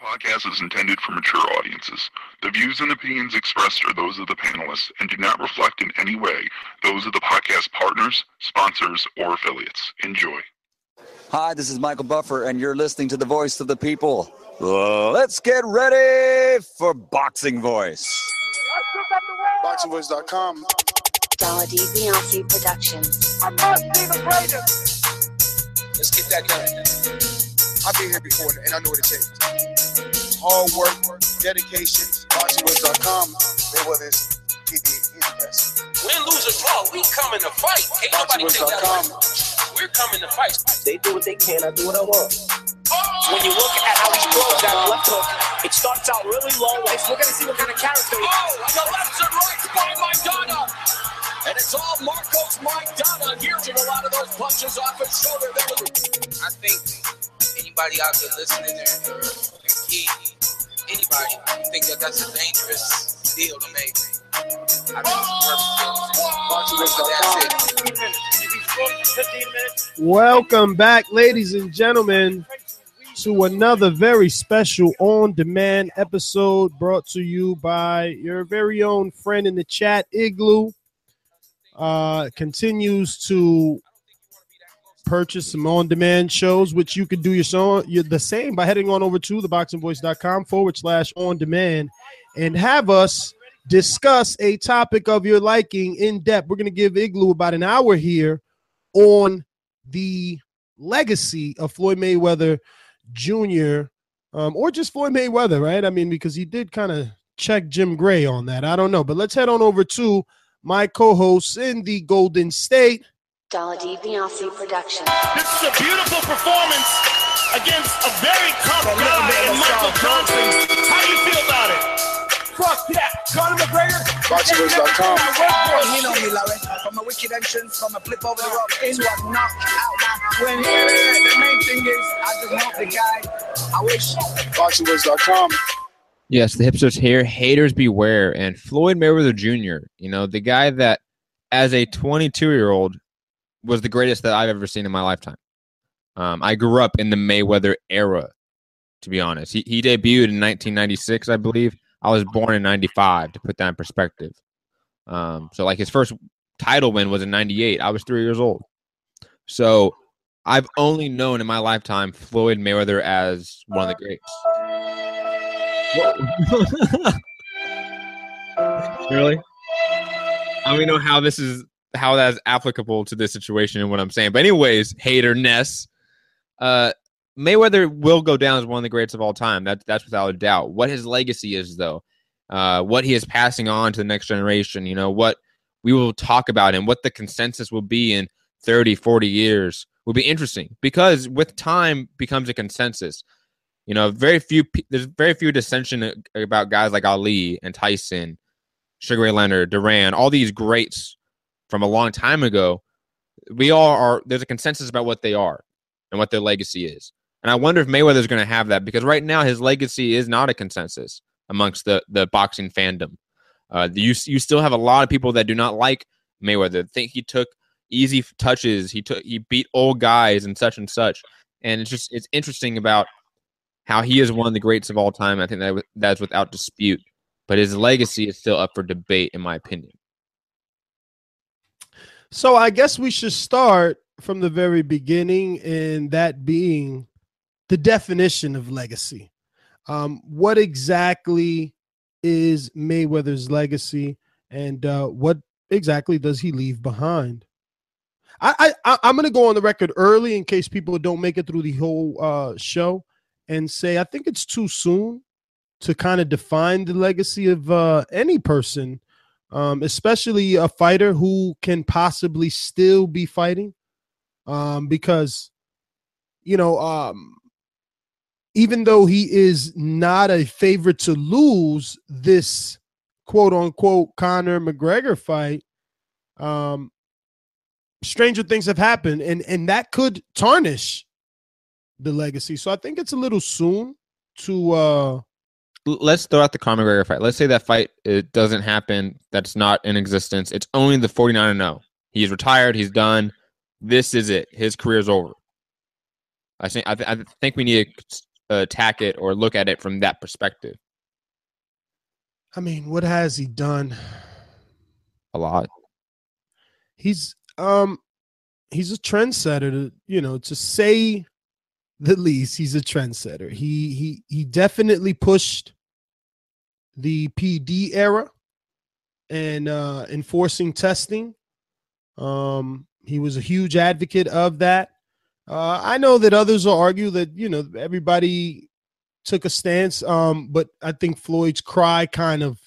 Podcast is intended for mature audiences. The views and opinions expressed are those of the panelists and do not reflect in any way those of the podcast partners, sponsors, or affiliates. Enjoy. Hi, this is Michael Buffer, and you're listening to the Voice of the People. Let's get ready for Boxing Voice. BoxingVoice.com. Dollar D. Beyonce Productions. I must be the greatest. Let's get that done. I've been here before, and I know what it takes. Hard work, dedication, BoxingVoice.com. Mayweather is he's the best. Win, lose, or draw, we coming to fight. Can't nobody take that away. We're coming to fight. They do what they can, I do what I want. When you look at how he throws that left hook, It starts out really low. We're going to see what kind of character he oh, and the lefts and rights by Maidana. And it's all Marcos Maidana here. A lot of those punches off his shoulder. I think anybody out there listening or key, anybody, I think that's a dangerous deal to make. I think it's perfect. That's it. Welcome back, ladies and gentlemen, to another very special on-demand episode brought to you by your very own friend in the chat, Igloo. Continues to purchase some on-demand shows, which you can do you're the same by heading on over to theboxingvoice.com/on-demand and have us discuss a topic of your liking in depth. We're going to give Igloo about an hour here on the legacy of Floyd Mayweather Jr. Or just Floyd Mayweather, right? I mean, because he did kind of check Jim Gray on that. I don't know, but let's head on over to my co-hosts in the Golden State. Dollar D. Beyonce Productions. This is a beautiful performance against a very tough guy in Michael Johnson. How do you feel about it? Fuck that. Conor McGregor. BoxingVoice.com. You know me, Larry. From a wicked entrance, from a flip over the rope to a knockout. When the main thing is, I just help the guy. I wish. BoxingVoice.com. Yes, the hipsters here. Haters beware. And Floyd Mayweather Jr., the guy that as a 22-year-old was the greatest that I've ever seen in my lifetime. I grew up in the Mayweather era, to be honest. He debuted in 1996, I believe. I was born in 95, to put that in perspective. So, his first title win was in 98. I was 3 years old. So, I've only known in my lifetime Floyd Mayweather as one of the greats. Really? I don't even know how that is applicable to this situation and what I'm saying. But anyways, hater-ness. Mayweather will go down as one of the greats of all time. That's without a doubt. What his legacy is, though, what he is passing on to the next generation, what we will talk about and what the consensus will be in 30, 40 years will be interesting because with time becomes a consensus. There's very few dissension about guys like Ali and Tyson, Sugar Ray Leonard, Duran, all these greats from a long time ago. There's a consensus about what they are and what their legacy is. And I wonder if Mayweather's going to have that because right now his legacy is not a consensus amongst the boxing fandom. You still have a lot of people that do not like Mayweather, think he took easy touches, he beat old guys and such. And it's interesting about how he is one of the greats of all time. I think that's without dispute. But his legacy is still up for debate, in my opinion. So I guess we should start from the very beginning, and that being the definition of legacy. What exactly is Mayweather's legacy, and what exactly does he leave behind? I'm going to go on the record early in case people don't make it through the whole show and say I think it's too soon to kind of define the legacy of any person, especially a fighter who can possibly still be fighting. Because, even though he is not a favorite to lose this quote unquote Conor McGregor fight, stranger things have happened and that could tarnish the legacy. So I think it's a little soon to let's throw out the Conor McGregor fight. Let's say that fight it doesn't happen. That's not in existence. It's only the 49-0. He's retired. He's done. This is it. His career's over. I think we need to attack it or look at it from that perspective. I mean, what has he done? A lot. He's a trendsetter, to say the least. He's a trendsetter. He definitely pushed the PD era and enforcing testing. He was a huge advocate of that. I know that others will argue that, everybody took a stance, but I think Floyd's cry kind of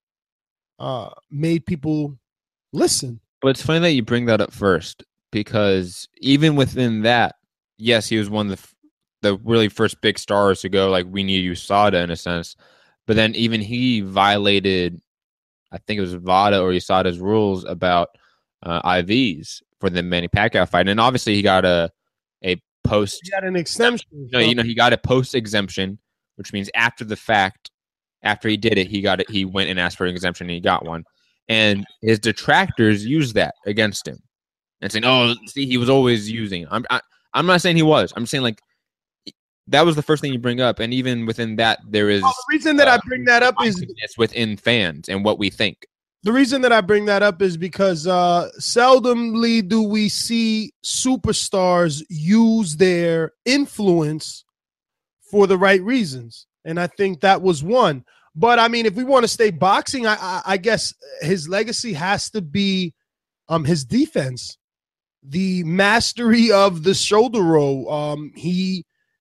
made people listen. But it's funny that you bring that up first, because even within that, yes, he was one of the really first big stars to go, like, we need USADA in a sense. But then even he violated, I think it was VADA or USADA's rules about IVs for the Manny Pacquiao fight. And obviously he got a post. He got an exemption. No, he got a post exemption, which means after the fact, after he did it, he went and asked for an exemption and he got one. And his detractors used that against him and saying, "Oh, see, he was always using." I'm not saying he was. I'm saying, like, that was the first thing you bring up, and even within that, there is the reason that I bring that up is within fans and what we think. The reason that I bring that up is because seldomly do we see superstars use their influence for the right reasons, and I think that was one. But I mean, if we want to stay boxing, I guess his legacy has to be his defense, the mastery of the shoulder roll. He,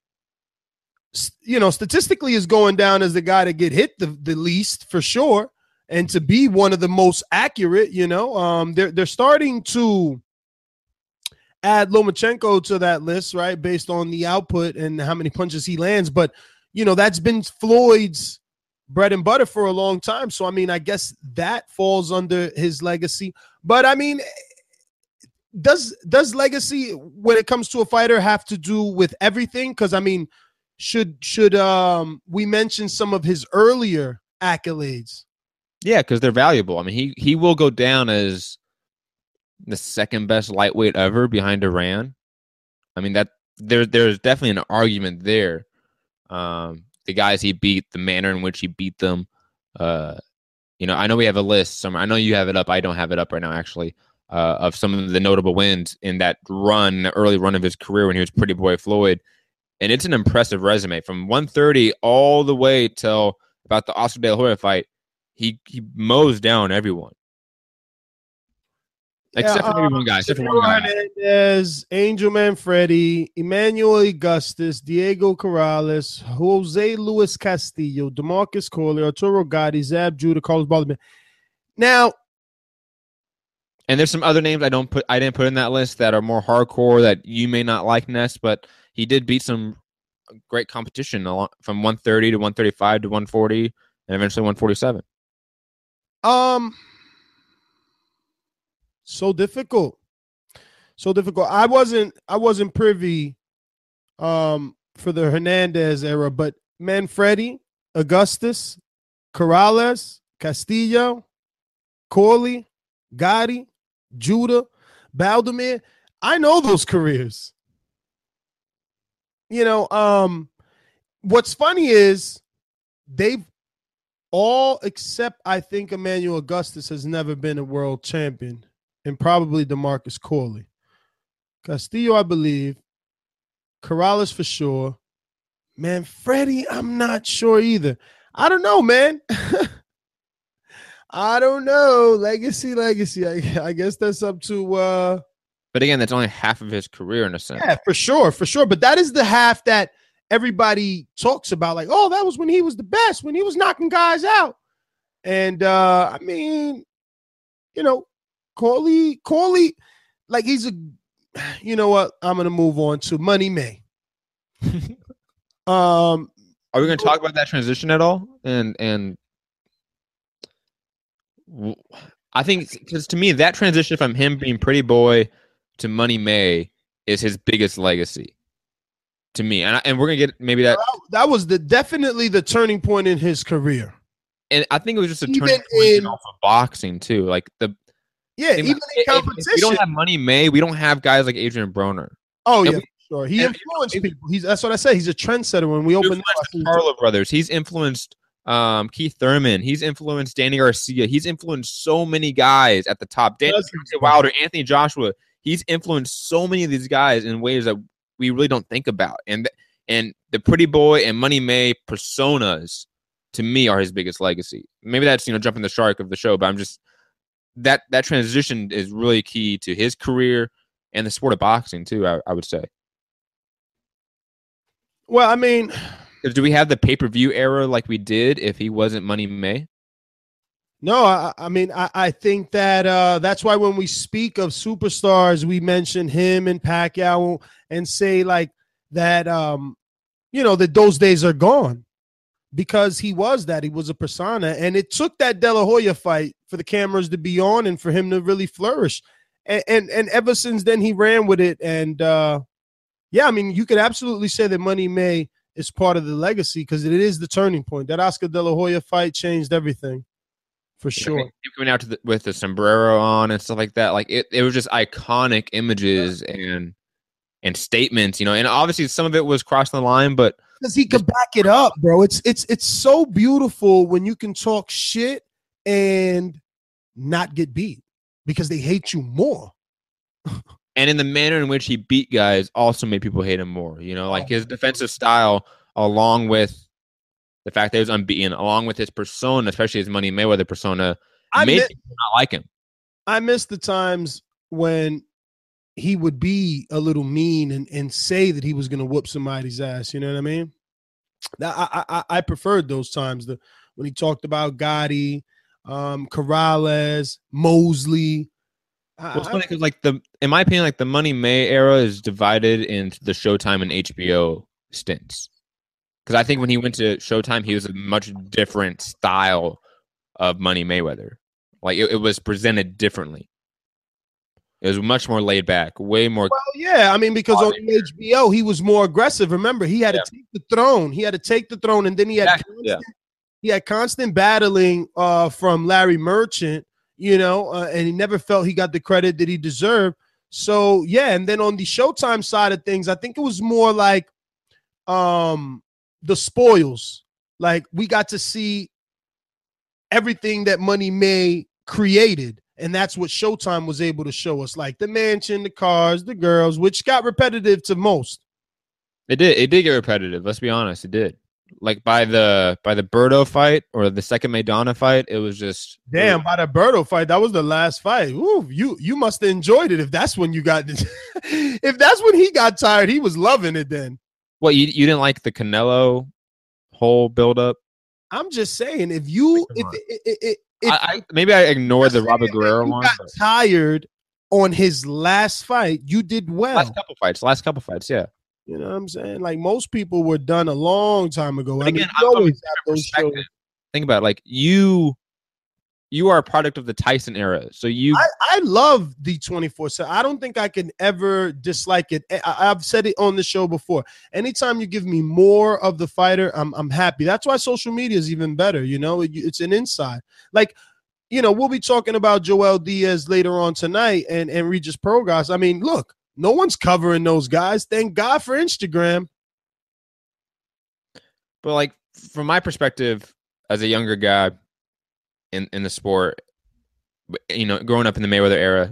statistically is going down as the guy to get hit the least for sure, and to be one of the most accurate. They're starting to add Lomachenko to that list, right, based on the output and how many punches he lands. But that's been Floyd's bread and butter for a long time. So, I mean, I guess that falls under his legacy. But, I mean, does legacy, when it comes to a fighter, have to do with everything? Because, I mean, should we mention some of his earlier accolades? Yeah, because they're valuable. I mean, he will go down as the second best lightweight ever behind Iran. I mean, that there's definitely an argument there. The guys he beat, the manner in which he beat them. I know we have a list somewhere. I know you have it up. I don't have it up right now, actually, of some of the notable wins in that run, the early run of his career when he was Pretty Boy Floyd. And it's an impressive resume. From 130 all the way till about the Oscar De La Hoya fight, he mows down everyone. Except for maybe one guy. Except for one guy. Hernandez, Angel Manfredi, Emmanuel Augustus, Diego Corrales, Jose Luis Castillo, DeMarcus Corley, Arturo Gatti, Zab Judah, Carlos Balderman. Now, and there's some other names I didn't put in that list that are more hardcore that you may not like, Ness, but he did beat some great competition from 130 to 135 to 140 and eventually 147. So difficult. I wasn't privy for the Hernandez era, but Manfredi, Augustus, Corrales, Castillo, Corley, Gotti, Judah, Baldomir. I know those careers. What's funny is they've all, except I think Emmanuel Augustus, has never been a world champion, and probably DeMarcus Corley. Castillo, I believe. Corrales for sure. Manfredi, I'm not sure either. I don't know, man. I don't know. Legacy. I guess that's up to But again, that's only half of his career in a sense. Yeah, for sure. But that is the half that everybody talks about. Like, oh, that was when he was the best, when he was knocking guys out. And I mean, Corley, like, he's you know what? I'm gonna move on to Money May. Are we gonna talk about that transition at all? And I think, because to me, that transition from him being Pretty Boy to Money May is his biggest legacy. To me, and we're gonna get maybe that was definitely the turning point in his career. And I think it was just a turning point off of boxing too. Like even in competition. If we don't have Money May, we don't have guys like Adrian Broner. Oh, yeah, Sure. He influenced people. That's what I say. He's a trendsetter. When we opened the Carlo brothers, he's influenced Keith Thurman. He's influenced Danny Garcia. He's influenced so many guys at the top. Danny Wilder, Anthony Joshua. He's influenced so many of these guys in ways that we really don't think about. And the Pretty Boy and Money May personas, to me, are his biggest legacy. Maybe that's jumping the shark of the show, but I'm just that transition is really key to his career and the sport of boxing too. I would say. Well, I mean, do we have the pay-per-view era like we did if he wasn't Money May? No, I mean, I think that that's why when we speak of superstars, we mention him and Pacquiao and say like that, that those days are gone because he was a persona. And it took that De La Hoya fight for the cameras to be on and for him to really flourish. And ever since then, he ran with it. And, I mean, you could absolutely say that Money May is part of the legacy because it is the turning point. That Oscar De La Hoya fight changed everything, for sure. He coming out with the sombrero on and stuff like that, like it was just iconic images and statements, and obviously some of it was crossing the line, but because he could back it up, bro. It's so beautiful when you can talk shit and not get beat because they hate you more. And in the manner in which he beat guys also made people hate him more. Like his defensive style, along with the fact that he was unbeaten, along with his persona, especially his Money Mayweather persona, made people not like him. I miss the times when he would be a little mean and say that he was going to whoop somebody's ass. You know what I mean? I preferred those times. When he talked about Gotti, Corrales, Mosley. Well, it's funny because, in my opinion, the Money May era is divided into the Showtime and HBO stints. Because I think when he went to Showtime, he was a much different style of Money Mayweather. Like it was presented differently. It was much more laid back, way more. Well, yeah, I mean, because on HBO he was more aggressive. Remember, he had to take the throne. He had to take the throne, and then he had constant battling from Larry Merchant. And he never felt he got the credit that he deserved. So, yeah, and then on the Showtime side of things, I think it was more like the spoils. Like, we got to see everything that Money May created, and that's what Showtime was able to show us, like the mansion, the cars, the girls, which got repetitive to most. It did get repetitive, let's be honest, it did. Like by the Berto fight or the second Maidana fight, it was just damn. By the Berto fight, that was the last fight. Ooh, you must have enjoyed it if that's when you got if that's when he got tired. He was loving it then. What you didn't like the Canelo whole build up? I'm just saying if you maybe I ignored the Robert Guerrero one. Got tired on his last fight. You did well. Last couple fights, yeah. You know what I'm saying? Like most people were done a long time ago. But again, think about it, like you are a product of the Tyson era. So I love the 24/7. I don't think I can ever dislike it. I've said it on the show before. Anytime you give me more of the fighter, I'm happy. That's why social media is even better. It's an inside. Like, we'll be talking about Joel Diaz later on tonight and Regis Prograis. I mean, look. No one's covering those guys. Thank God for Instagram. But like from my perspective, as a younger guy in the sport, growing up in the Mayweather era,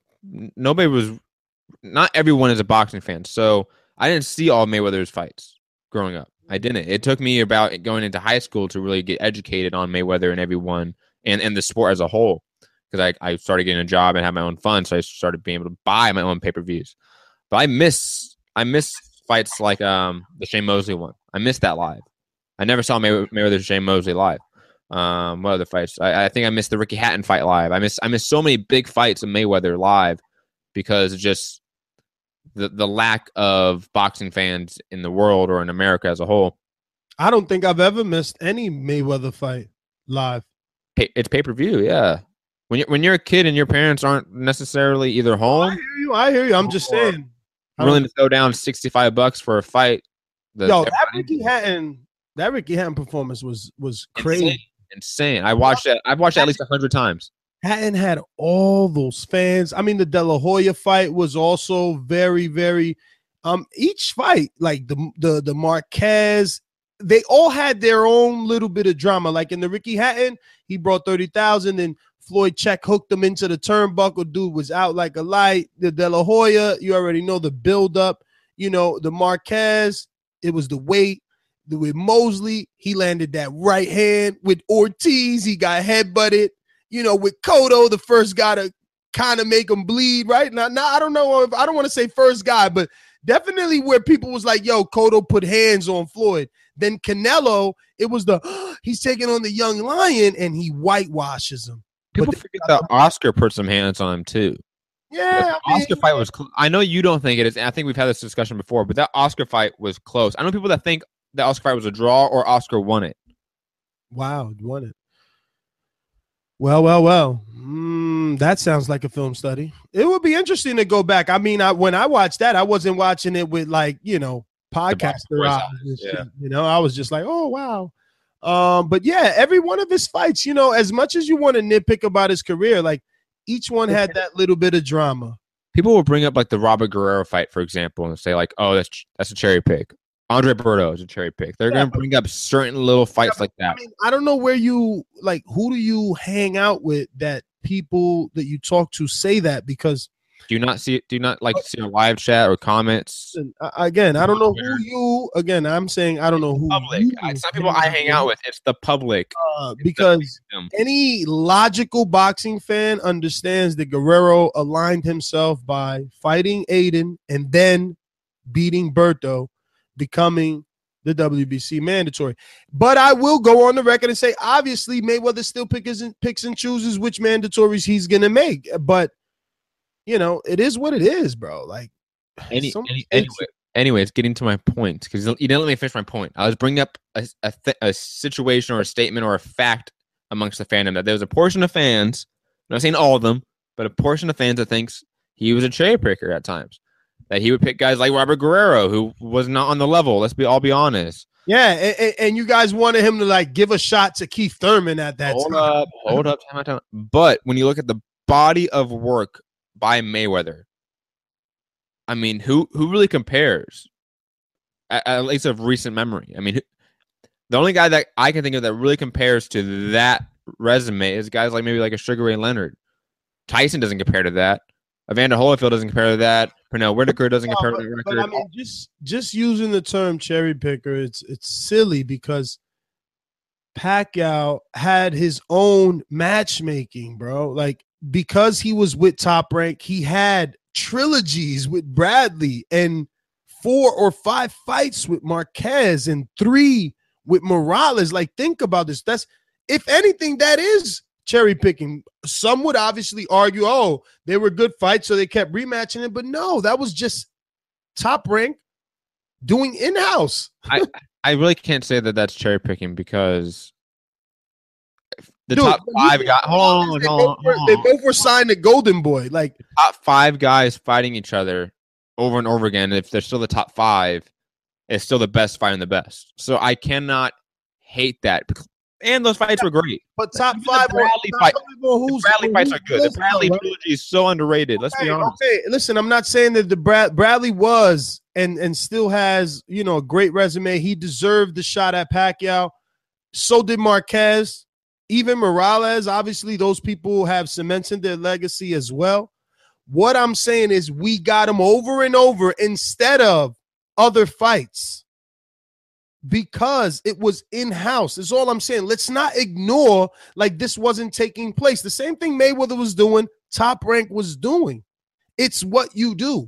not everyone is a boxing fan. So I didn't see all Mayweather's fights growing up. I didn't. It took me about going into high school to really get educated on Mayweather and everyone and the sport as a whole. Because I started getting a job and had my own fun, so I started being able to buy my own pay-per-views. But I miss fights like the Shane Mosley one. I missed that live. I never saw Mayweather Shane Mosley live. What other fights? I think I missed the Ricky Hatton fight live. I missed so many big fights of Mayweather live because of just the lack of boxing fans in the world or in America as a whole. I don't think I've ever missed any Mayweather fight live. It's pay-per-view, yeah. When you're a kid and your parents aren't necessarily either home. I hear you. I'm just saying. I'm willing to throw down $65 for a fight. That Ricky Hatton performance was crazy. Insane. I've watched that at least 100 times. Hatton had all those fans. I mean, the De La Hoya fight was also very, very Each fight, like the Marquez, they all had their own little bit of drama. Like in the Ricky Hatton, he brought 30,000 and Floyd check hooked him into the turnbuckle. Dude was out like a light. The De La Hoya, you already know the buildup. You know, the Marquez, it was the weight. With Mosley, he landed that right hand. With Ortiz, he got headbutted. You know, with Cotto, the first guy to kind of make him bleed, right? Now, I don't know if I don't want to say first guy, but definitely where people was like, yo, Cotto put hands on Floyd. Then Canelo, it was he's taking on the young lion and he whitewashes him. People forget that Oscar put some hands on him too. Yeah, the Oscar fight was. I know you don't think it is. And I think we've had this discussion before, but that Oscar fight was close. I know people that think the Oscar fight was a draw or Oscar won it. Wow, won it. Well. That sounds like a film study. It would be interesting to go back. I mean, when I watched that, I wasn't watching it with like, you know, podcaster eyes and shit. Yeah. You know, I was just like, oh wow. But yeah, every one of his fights, you know, as much as you want to nitpick about his career, like each one had that little bit of drama. People will bring up like the Robert Guerrero fight, for example, and say like, "Oh, that's a cherry pick." Andre Berto is a cherry pick. They're going to bring up certain little fights like that. I mean, I don't know where you like. Who do you hang out with that people that you talk to say that? Because do you not see a live chat or comments? Again, I don't know who you. Again, I'm saying I don't know who. Public. It's not people I hang out with. It's the public. Because any logical boxing fan understands that Guerrero aligned himself by fighting Aiden and then beating Berto, becoming the WBC mandatory. But I will go on the record and say, obviously, Mayweather still picks and chooses which mandatories he's going to make. But, you know, it is what it is, bro. Like, anyways, getting to my point, because you didn't let me finish my point. I was bringing up a situation or a statement or a fact amongst the fandom that there was a portion of fans, I'm not saying all of them, but a portion of fans that thinks he was a cherry picker at times. That he would pick guys like Robert Guerrero, who was not on the level. Let's all be honest. Yeah, and you guys wanted him to like give a shot to Keith Thurman at that time. Hold up, time. But when you look at the body of work by Mayweather, I mean, who really compares? At least of recent memory. I mean, the only guy that I can think of that really compares to that resume is guys like maybe like a Sugar Ray Leonard. Tyson doesn't compare to that. Evander Holyfield doesn't compare to that. Pernell Whitaker doesn't compare to that record. But I mean, just using the term cherry picker, it's silly because Pacquiao had his own matchmaking, bro. Like, because he was with Top Rank, he had trilogies with Bradley and 4 or 5 fights with Marquez and 3 with Morales. Like, think about this. That's, if anything, that is cherry picking. Some would obviously argue, oh, they were good fights, so they kept rematching it. But no, that was just Top Rank doing in-house. I really can't say that that's cherry picking because the top 5 guys. Hold on. They both were signed to Golden Boy. Like, the top 5 guys fighting each other over and over again. If they're still the top 5, it's still the best fighting the best. So I cannot hate that. And those fights were great. But top 5 Bradley fights are good. The Bradley trilogy is so underrated. Let's be honest. Okay, listen, I'm not saying that the Bradley was and still has, you know, a great resume. He deserved the shot at Pacquiao. So did Marquez. Even Morales. Obviously, those people have cemented their legacy as well. What I'm saying is we got him over and over instead of other fights. Because it was in-house. That's all I'm saying. Let's not ignore like this wasn't taking place. The same thing Mayweather was doing, Top Rank was doing. It's what you do.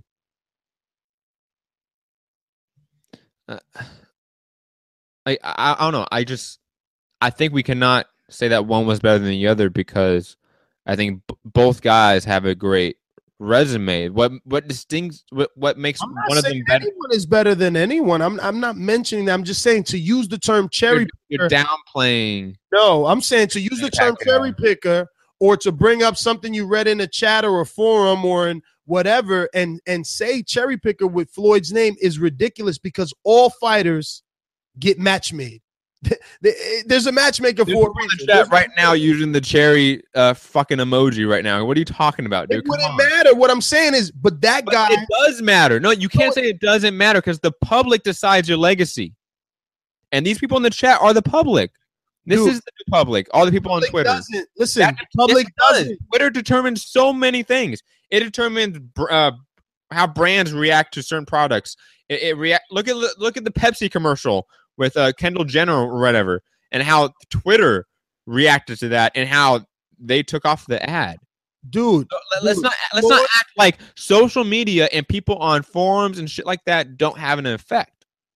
I don't know. I think we cannot say that one was better than the other because I think both guys have a great resume. What makes one of them better? Anyone is better than anyone. I'm not mentioning that. I'm just saying to use the term cherry picker. You're downplaying. No, I'm saying to use the term cherry picker or to bring up something you read in a chat or a forum or in whatever and say cherry picker with Floyd's name is ridiculous because all fighters get match made. There's a matchmaker There's for a people in reason. the chat right now using the cherry fucking emoji right now. What are you talking about, dude? It wouldn't matter. What I'm saying is, but that guy. It does matter. No, you can't say it doesn't matter because the public decides your legacy. And these people in the chat are the public. This is the public. All the people on Twitter. Listen, public doesn't. Twitter determines so many things. It determines how brands react to certain products. Look at the Pepsi commercial with Kendall Jenner or whatever, and how Twitter reacted to that, and how they took off the ad. Dude, let's not act like social media and people on forums and shit like that don't have an effect.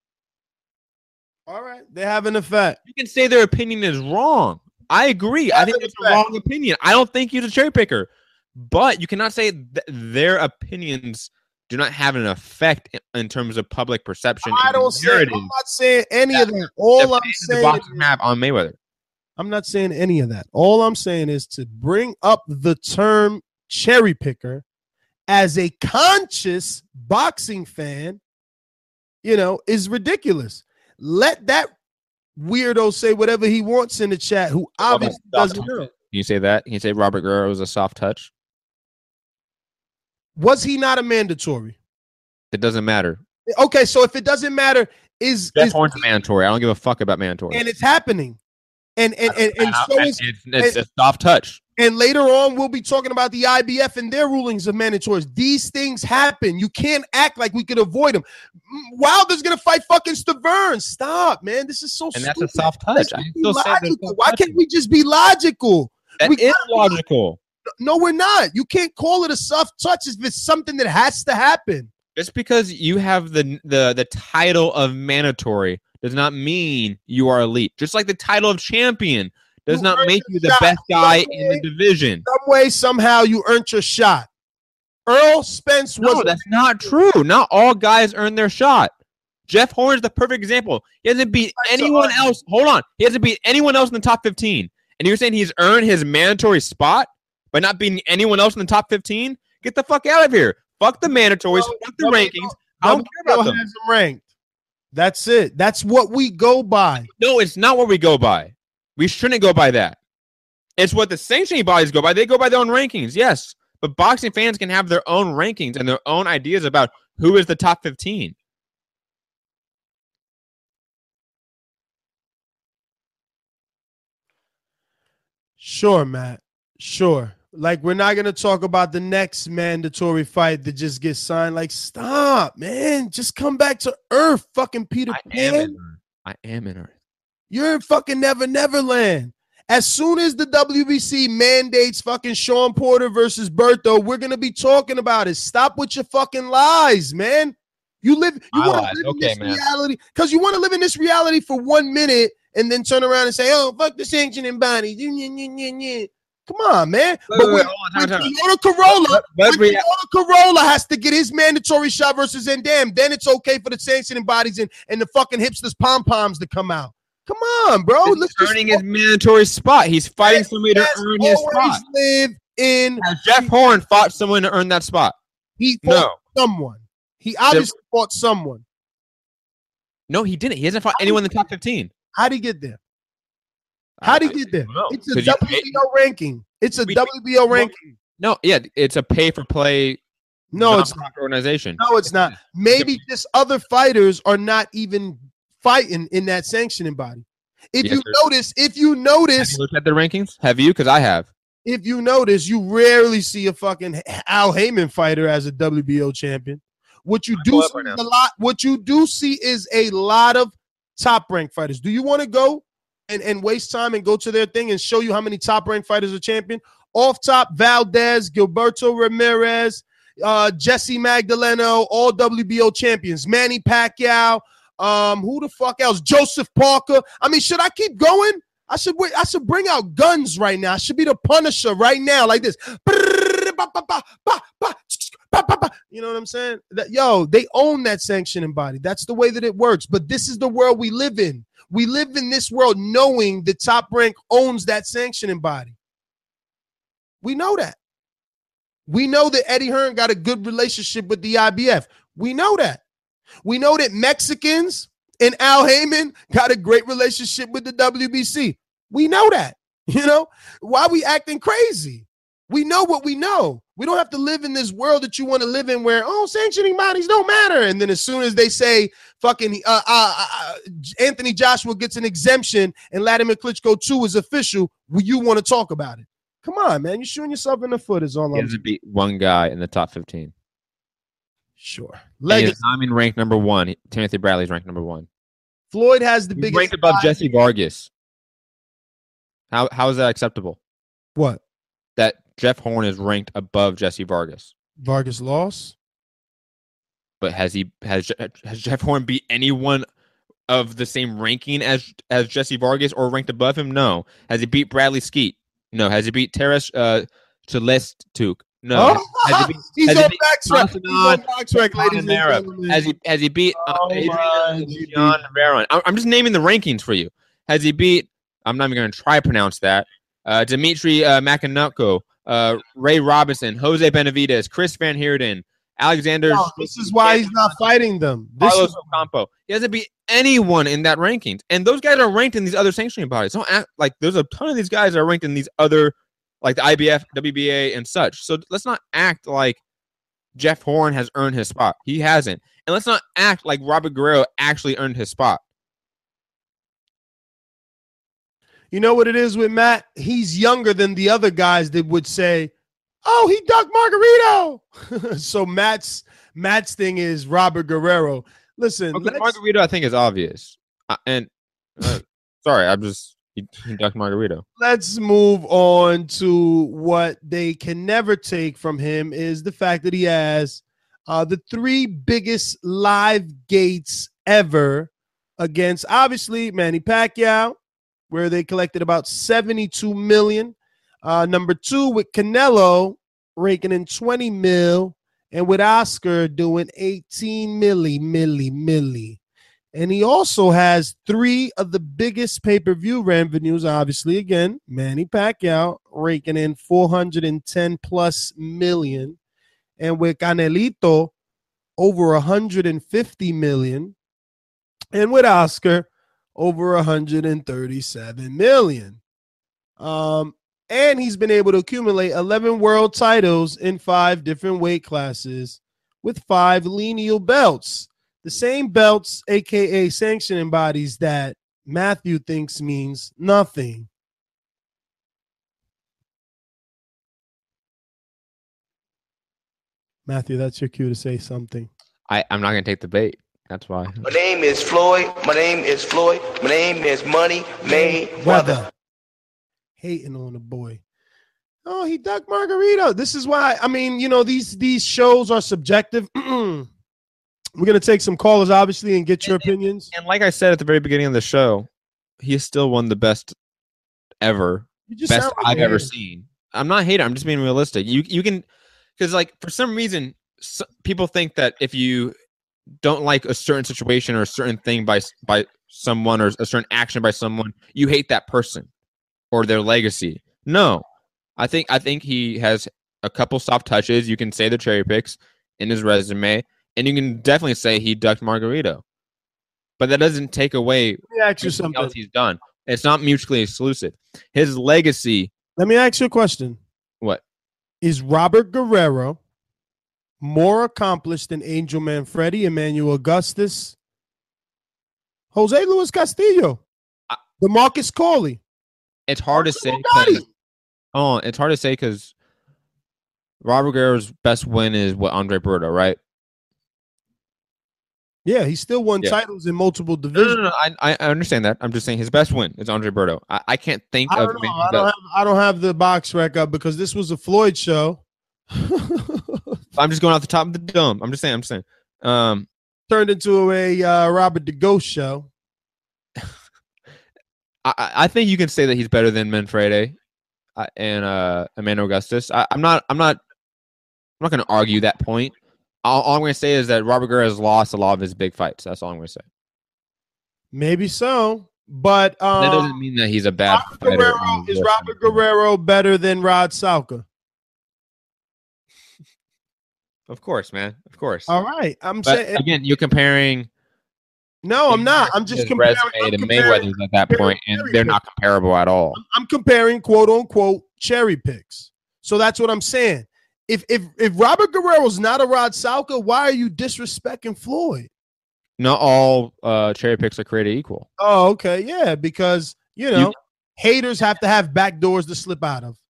All right, they have an effect. You can say their opinion is wrong. I agree. I think it's a wrong opinion. I don't think he's a cherry picker, but you cannot say their opinions do not have an effect in terms of public perception. I'm not saying any of that. All I'm saying is have on Mayweather. I'm not saying any of that. All I'm saying is to bring up the term cherry picker as a conscious boxing fan, is ridiculous. Let that weirdo say whatever he wants in the chat, who obviously doesn't know. Can you say that? Can you say Robert Guerrero was a soft touch? Was he not a mandatory? It doesn't matter. Okay, so if it doesn't matter, Jeff Horn's mandatory. I don't give a fuck about mandatory. And it's happening. And it's a soft touch. And later on, we'll be talking about the IBF and their rulings of mandatories. These things happen. You can't act like we could avoid them. Wilder's going to fight fucking Stavern. Stop, man. This is so stupid. And that's a soft touch. Why can't we just be logical? That is logical. No, we're not. You can't call it a soft touch if it's something that has to happen. Just because you have the title of mandatory does not mean you are elite. Just like the title of champion does not make you the best guy in the division. Some way, somehow, you earned your shot. Earl Spence was... No, that's not true. Not all guys earn their shot. Jeff Horn's the perfect example. He hasn't beat anyone else. Hold on. He hasn't beat anyone else in the top 15. And you're saying he's earned his mandatory spot by not beating anyone else in the top 15? Get the fuck out of here. Fuck the mandatories. Fuck the rankings. I don't care about them. Has them ranked. That's it. That's what we go by. No, it's not what we go by. We shouldn't go by that. It's what the sanctioning bodies go by. They go by their own rankings, yes. But boxing fans can have their own rankings and their own ideas about who is the top 15. Sure, Matt. Sure. Like, we're not going to talk about the next mandatory fight that just gets signed. Like, stop, man. Just come back to Earth, fucking Peter Pan. I am in Earth. You're in fucking Neverland. As soon as the WBC mandates fucking Sean Porter versus Berto, we're going to be talking about it. Stop with your fucking lies, man. You want to live in this reality because you want to live in this reality for 1 minute and then turn around and say, oh, fuck the sanctioning body. Come on, man. When Toyota Corolla has to get his mandatory shot versus Endam, then it's okay for the sanctioning bodies and the fucking hipsters pom-poms to come out. Come on, bro. He's earning his mandatory spot. He's fighting somebody to earn his spot. Has Jeff Horn fought someone to earn that spot? He fought someone. He obviously fought someone. No, he didn't. He hasn't fought anyone in the top 15. How'd he get there? How'd he get there? It's a WBO ranking. It's a WBO ranking. No, yeah, it's a pay-for-play. No, it's not. Organization. No, it's not. Maybe just other fighters are not even fighting in that sanctioning body. If you notice, have you looked at the rankings? Have you? Because I have. If you notice, you rarely see a fucking Al Heyman fighter as a WBO champion. What you do see is a lot. What you do see is a lot of top-ranked fighters. Do you want to go and waste time and go to their thing and show you how many top-ranked fighters are champion? Off top, Valdez, Gilberto Ramirez, Jesse Magdaleno, all WBO champions. Manny Pacquiao. Who the fuck else? Joseph Parker. I mean, should I keep going? I should bring out guns right now. I should be the Punisher right now, like this. You know what I'm saying? They own that sanctioning body. That's the way that it works. But this is the world we live in. We live in this world knowing the Top Rank owns that sanctioning body. We know that. We know that Eddie Hearn got a good relationship with the IBF. We know that. We know that Mexicans and Al Heyman got a great relationship with the WBC. We know that. You know, why are we acting crazy? We know what we know. We don't have to live in this world that you want to live in where, sanctioning bodies don't matter. And then as soon as they say fucking Anthony Joshua gets an exemption and Vladimir Klitschko 2 is official, you want to talk about it. Come on, man. You're shooting yourself in the foot is all He I'm has to beat one guy in the top 15. Sure. I'm ranked number 1. Timothy Bradley's ranked number 1. Floyd has the He's biggest ranked above Jesse Vargas. How is that acceptable? What? That Jeff Horn is ranked above Jesse Vargas. Vargas lost. But has Jeff Horn beat anyone of the same ranking as Jesse Vargas or ranked above him? No. Has he beat Bradley Skeet? No. Has he beat Teres Chelestuk? No. He's on backtrack, ladies and gentlemen. Has he beat Adrian Navarro? I'm just naming the rankings for you. Has he beat? I'm not even going to try to pronounce that. Dimitri Makanoko, Ray Robinson, Jose Benavidez, Chris Van Heerden, Alexander. No, this is why he's not fighting them. Carlos Ocampo. He hasn't beat anyone in that rankings. And those guys are ranked in these other sanctioning bodies. Don't act like there's a ton of these guys that are ranked in these other, like the IBF, WBA, and such. So let's not act like Jeff Horn has earned his spot. He hasn't. And let's not act like Robert Guerrero actually earned his spot. You know what it is with Matt? He's younger than the other guys that would say, he ducked Margarito. So Matt's thing is Robert Guerrero. Listen, Margarito I think is obvious. Sorry, he ducked Margarito. Let's move on to what they can never take from him is the fact that he has the 3 biggest live gates ever against, obviously, Manny Pacquiao, where they collected about 72 million. Number 2 with Canelo, raking in 20 mil, and with Oscar doing 18 milli. And he also has 3 of the biggest pay-per-view revenues, obviously, again, Manny Pacquiao, raking in 410 plus million. And with Canelito, over 150 million. And with Oscar, over 137 million. And he's been able to accumulate 11 world titles in 5 different weight classes with 5 lineal belts. The same belts, a.k.a. sanctioning bodies, that Matthew thinks means nothing. Matthew, that's your cue to say something. I'm not going to take the bait. That's why. My name is Floyd. My name is Floyd. My name is Money Mayweather. Hating on the boy. Oh, he ducked Margarito. This is why, these shows are subjective. We're going to take some callers, obviously, and get your opinions. And like I said at the very beginning of the show, he is still one of the best ever. Best I've ever seen. I'm not hating. I'm just being realistic. You can, because for some reason, people think that if you don't like a certain situation or a certain thing by someone or a certain action by someone, you hate that person or their legacy. No, I think he has a couple soft touches. You can say the cherry picks in his resume, and you can definitely say he ducked Margarito. But that doesn't take away something else he's done. It's not mutually exclusive. His legacy. Let me ask you a question. What? Is Robert Guerrero more accomplished than Angel Manfredi, Emmanuel Augustus, Jose Luis Castillo, DeMarcus Corley? It's hard to say. It's hard to say because Robert Guerrero's best win is Andre Berto, right? Yeah, he still won titles in multiple divisions. No. I understand that. I'm just saying his best win is Andre Berto. I can't think of. I don't have the box rec up because this was a Floyd show. I'm just going off the top of the dome. I'm just saying. Turned into a Robert DeGoe show. I think you can say that he's better than Manfredi and Emmanuel Augustus. I'm not going to argue that point. All I'm going to say is that Robert Guerrero has lost a lot of his big fights. That's all I'm going to say. Maybe so, but that doesn't mean that he's a bad fighter. Is Robert Guerrero better than Rod Salka? Of course, man. Of course. All right. I'm saying again, you're comparing No, I'm not. I'm just his comparing. resume to Mayweather's at that point, and they're not comparable at all. I'm comparing quote unquote cherry picks. So that's what I'm saying. If Robert Guerrero's not a Rod Salka, why are you disrespecting Floyd? Not all cherry picks are created equal. Oh, okay, yeah, because haters have to have back doors to slip out of.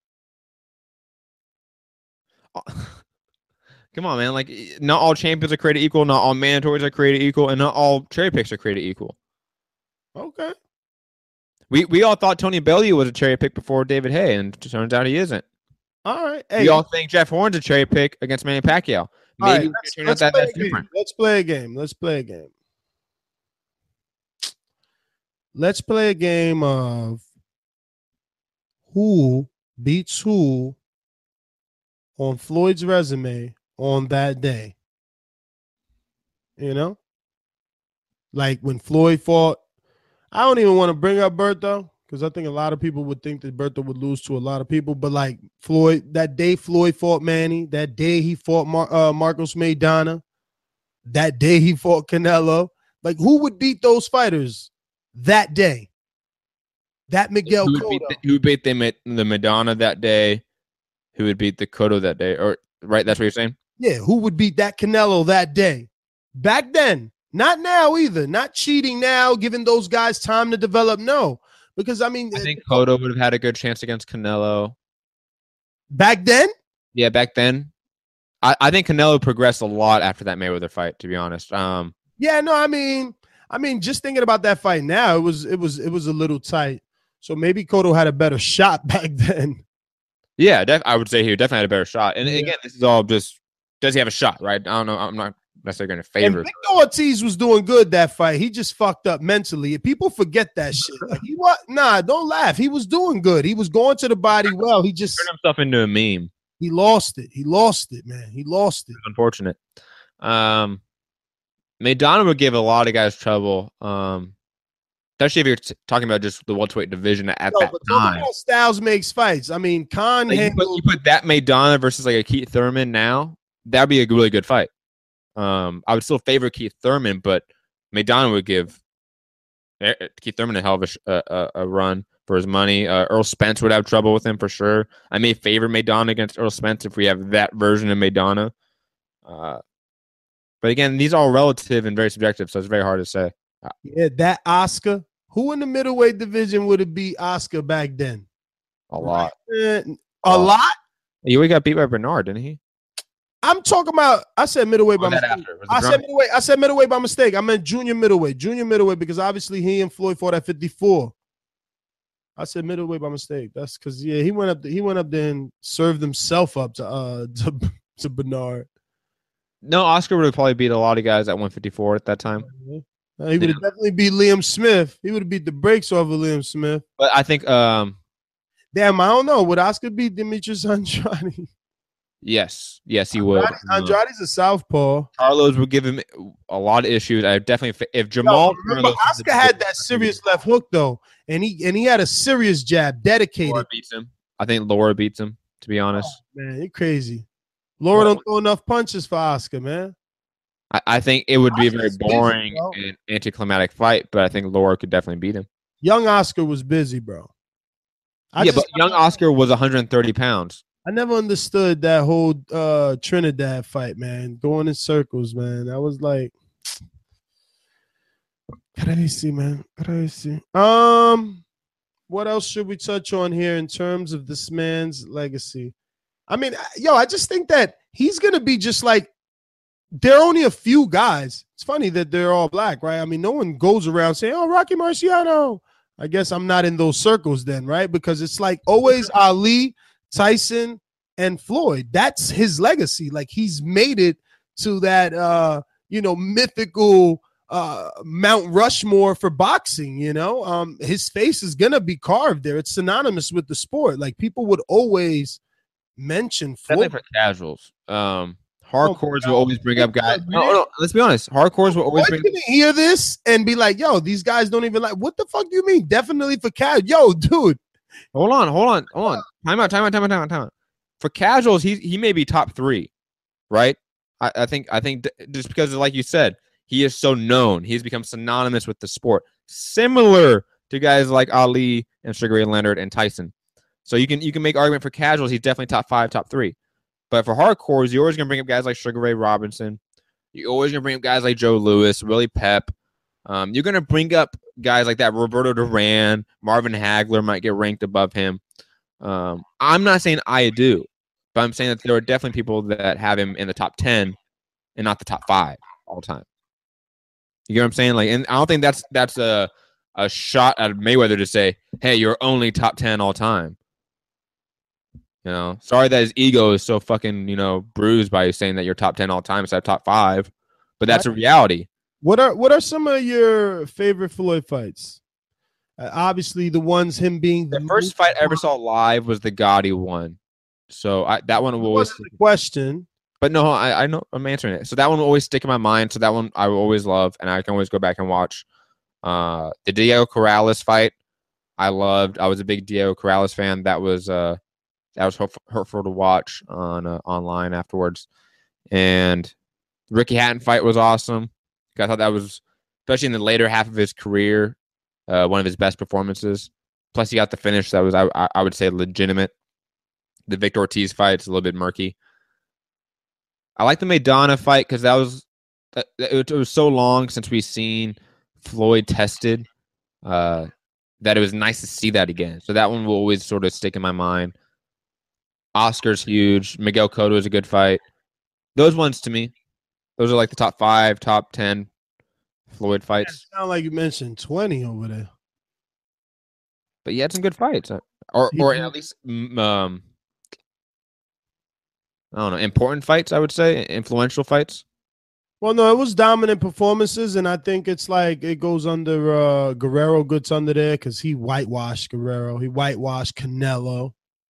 Come on, man. Like, not all champions are created equal. Not all mandatories are created equal. And not all cherry picks are created equal. Okay. We all thought Tony Bellew was a cherry pick before David Haye, and it turns out he isn't. All right. Hey, we all think Jeff Horn's a cherry pick against Manny Pacquiao. Maybe let's play a game. Let's play a game. Let's play a game of who beats who on Floyd's resume on that day. You know? Like when Floyd fought. I don't even want to bring up Berto because I think a lot of people would think that Berto would lose to a lot of people. But like Floyd, that day Floyd fought Manny, that day he fought Marcos Maidana, that day he fought Canelo. Like who would beat those fighters that day? That Miguel Cotto. Who beat the Maidana that day? Who would beat the Cotto that day? Or right, that's what you're saying? Yeah, who would beat that Canelo that day? Back then. Not now either. Not cheating now, giving those guys time to develop. No. Because, I mean... I think Cotto would have had a good chance against Canelo. Back then? Yeah, back then. I think Canelo progressed a lot after that Mayweather fight, to be honest. Yeah, no, I mean, just thinking about that fight now, it was a little tight. So maybe Cotto had a better shot back then. Yeah, I would say he definitely had a better shot. And again, this is all just, does he have a shot, right? I don't know. I'm not necessarily going to favor. And Victor Ortiz was doing good that fight. He just fucked up mentally. People forget that shit. Like don't laugh. He was doing good. He was going to the body well. He just turned himself into a meme. He lost it. He lost it, man. He lost it. It's unfortunate. Maidana would give a lot of guys trouble. Especially if you're talking about just the welterweight division at that time. Styles makes fights. I mean, Khan you put that Maidana versus like a Keith Thurman now, that'd be a really good fight. I would still favor Keith Thurman, but Maidana would give Keith Thurman a hell of a run for his money. Earl Spence would have trouble with him for sure. I may favor Maidana against Earl Spence if we have that version of Maidana. But again, these are all relative and very subjective, so it's very hard to say. Yeah, that Oscar. Who in the middleweight division would it be Oscar back then? A lot. A lot? He got beat by Bernard, didn't he? I'm talking about. I said middleweight by mistake. I said middleweight by mistake. I meant junior middleweight because obviously he and Floyd fought at 54. I said middleweight by mistake. That's because he went up there and served himself up to Bernard. No, Oscar would have probably beat a lot of guys at 154 at that time. He would have definitely beat Liam Smith. He would have beat the brakes off of Liam Smith. But I think, damn, I don't know. Would Oscar beat Demetrius Andrade? Yes, he would. Andrade's a southpaw. Carlos would give him a lot of issues. I definitely, if Jamal. Remember, Oscar had that serious left hook though, and he had a serious jab, dedicated. Laura beats him. I think Laura beats him. To be honest, man, you're crazy. Laura don't throw enough punches for Oscar, man. I think it would be a very boring and anticlimactic fight, but I think Laura could definitely beat him. Young Oscar was busy, bro. But young Oscar was 130 pounds. I never understood that whole Trinidad fight, man. Going in circles, man. I was like, crazy, man. Crazy. What else should we touch on here in terms of this man's legacy? I mean, I just think that he's going to be just like, there are only a few guys. It's funny that they're all black, right? I mean, no one goes around saying, oh, Rocky Marciano. I guess I'm not in those circles then, right? Because it's like always Ali, Tyson, and Floyd. That's his legacy. Like he's made it to that, mythical Mount Rushmore for boxing, his face is going to be carved there. It's synonymous with the sport. Like people would always mention Floyd. Definitely for casuals. Hardcores will always bring up guys. No, let's be honest. Hardcores will always bring. Hear this and be like, "Yo, these guys don't even like." What the fuck do you mean? Definitely for casuals. Yo, dude. Hold on. Time out. For casuals, he may be top 3, right? I think just because, like you said, he is so known. He's become synonymous with the sport, similar to guys like Ali and Sugar Ray Leonard and Tyson. So you can make argument for casuals. He's definitely top 5, top 3. But for hardcores, you're always going to bring up guys like Sugar Ray Robinson. You're always going to bring up guys like Joe Louis, Willie Pep. You're going to bring up guys like that. Roberto Duran, Marvin Hagler might get ranked above him. I'm not saying I do, but I'm saying that there are definitely people that have him in the top 10 and not the top 5 all time. You get what I'm saying? Like, and I don't think that's a shot at Mayweather to say, hey, you're only top 10 all time. You know, sorry that his ego is so fucking, bruised by saying that you're top 10 all time instead of top 5, but that's a reality. What are some of your favorite Floyd fights? Obviously, the ones him being the first fight I ever saw live was the Gotti one. So that one will always the question. But no, I know I'm answering it. So that one will always stick in my mind. So that one I will always love, and I can always go back and watch. The Diego Corrales fight, I loved. I was a big Diego Corrales fan. That was hurtful to watch on online afterwards. And the Ricky Hatton fight was awesome. I thought that was, especially in the later half of his career, one of his best performances. Plus, he got the finish that was, I would say, legitimate. The Victor Ortiz fight is a little bit murky. I like the Maidana fight because it was so long since we've seen Floyd tested that it was nice to see that again. So that one will always sort of stick in my mind. Oscar's huge. Miguel Cotto is a good fight. Those ones to me, those are like the top 5, top 10 Floyd fights. Yeah, sound like you mentioned 20 over there. But he had some good fights, or at least I don't know, important fights, I would say, influential fights. Well, no, it was dominant performances, and I think it's like it goes under Guerrero gets under there because he whitewashed Guerrero. He whitewashed Canelo.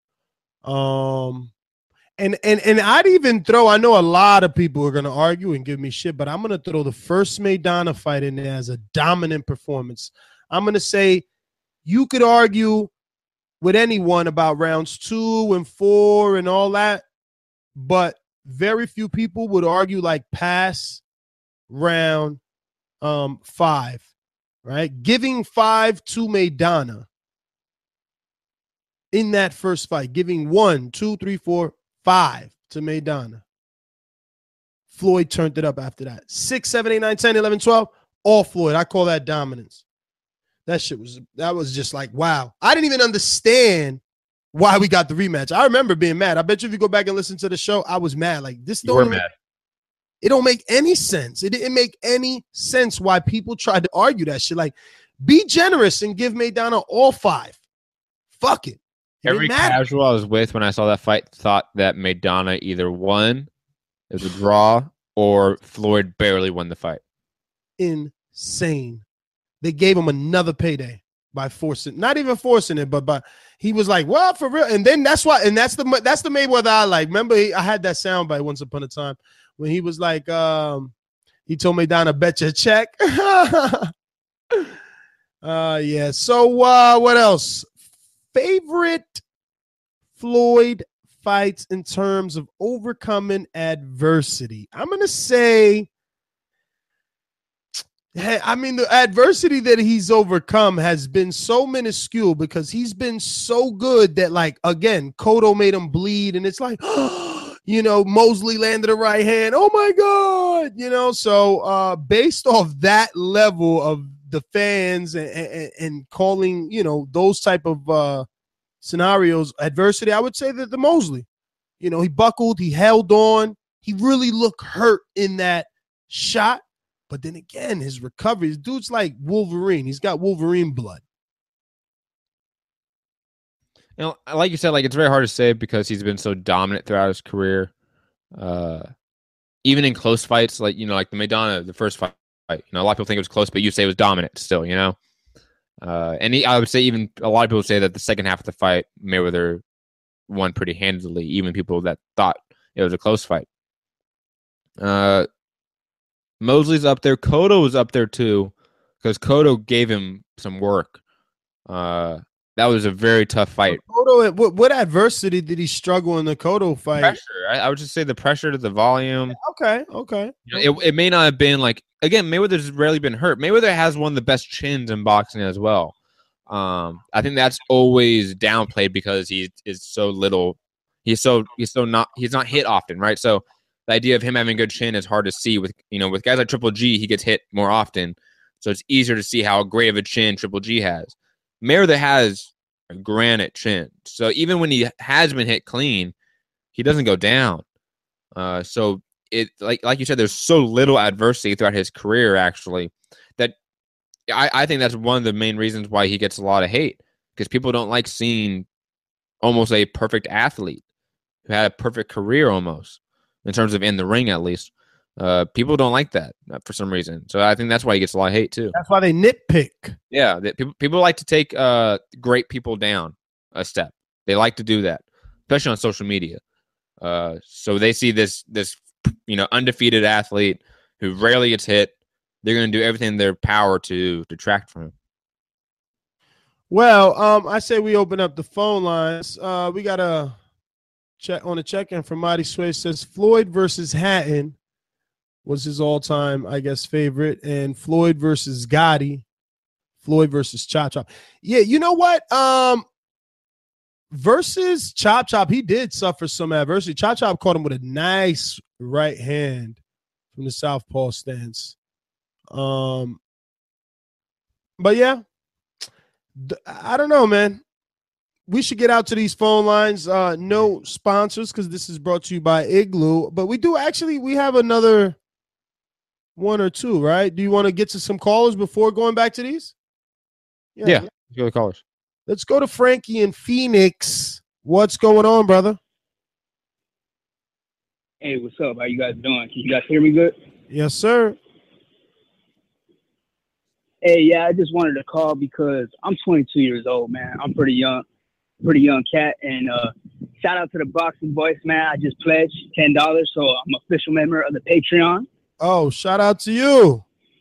And I'd even throw, I know a lot of people are going to argue and give me shit, but I'm going to throw the first Maidana fight in there as a dominant performance. I'm going to say you could argue with anyone about rounds 2 and 4 and all that, but very few people would argue like past round 5, right? Giving 5 to Maidana in that first fight, giving 1, 2, 3, 4, 5 to Maidana. Floyd turned it up after that. 6, 7, 8, 9, 10, 11, 12, all Floyd. I call that dominance. That was just like, wow. I didn't even understand why we got the rematch. I remember being mad. I bet you if you go back and listen to the show, I was mad. Like, this don't mad. It don't make any sense. It didn't make any sense why people tried to argue that shit. Like, be generous and give Maidana all 5. Fuck it. Every casual I was with when I saw that fight thought that Maidana either won, it was a draw, or Floyd barely won the fight. Insane. They gave him another payday by forcing, not even forcing it, but he was like, well, for real. And then that's the Mayweather I like. Remember, I had that soundbite once upon a time when he was like, he told Maidana, bet your check. Yeah. So what else? Favorite Floyd fights in terms of overcoming adversity. I'm going to say, the adversity that he's overcome has been so minuscule because he's been so good that, like, again, Cotto made him bleed, and it's like, Mosley landed a right hand. Oh, my God. So based off that level of the fans and calling, those type of scenarios, adversity, I would say that the Mosley, he buckled, he held on. He really looked hurt in that shot. But then again, his recovery, this dude's like Wolverine. He's got Wolverine blood. Like you said, like, it's very hard to say because he's been so dominant throughout his career. Even in close fights, like, like the Maidana, the first fight, a lot of people think it was close, but you say it was dominant still, And I would say even a lot of people say that the second half of the fight, Mayweather won pretty handily, even people that thought it was a close fight. Mosley's up there. Cotto was up there too, because Cotto gave him some work. That was a very tough fight. Cotto, what adversity did he struggle in the Cotto fight? Pressure. I would just say the pressure to the volume. Okay. You know, it may not have been like, again, Mayweather's rarely been hurt. Mayweather has one of the best chins in boxing as well. I think that's always downplayed because he is so little. He's not hit often, right? So the idea of him having a good chin is hard to see with guys like Triple G. He gets hit more often, so it's easier to see how great of a chin Triple G has. Mayweather has a granite chin, so even when he has been hit clean, he doesn't go down. So it like you said, there's so little adversity throughout his career actually that I think that's one of the main reasons why he gets a lot of hate, because people don't like seeing almost a perfect athlete who had a perfect career almost in terms of in the ring at least. People don't like that for some reason. So I think that's why he gets a lot of hate too. That's why they nitpick. Yeah, people like to take great people down a step. They like to do that, especially on social media. So they see this undefeated athlete who rarely gets hit. They're going to do everything in their power to detract from him. Well, I say we open up the phone lines. We got a check-in from Mighty Sway. Says Floyd versus Hatton was his all-time, I guess, favorite, and Floyd versus Gotti, Floyd versus Chop Chop. Yeah, you know what? Versus Chop Chop, he did suffer some adversity. Chop Chop caught him with a nice right hand from the southpaw stance. But yeah, I don't know, man. We should get out to these phone lines. No sponsors because this is brought to you by Igloo. But we have another one or two, right? Do you want to get to some callers before going back to these? Yeah. Let's go to the callers. Let's go to Frankie in Phoenix. What's going on, brother? Hey, what's up? How you guys doing? Can you guys hear me good? Yes, sir. Hey, yeah, I just wanted to call because I'm 22 years old, man. I'm pretty young cat. And shout out to the Boxing Voice, man. I just pledged $10, so I'm an official member of the Patreon. Oh, shout out to you.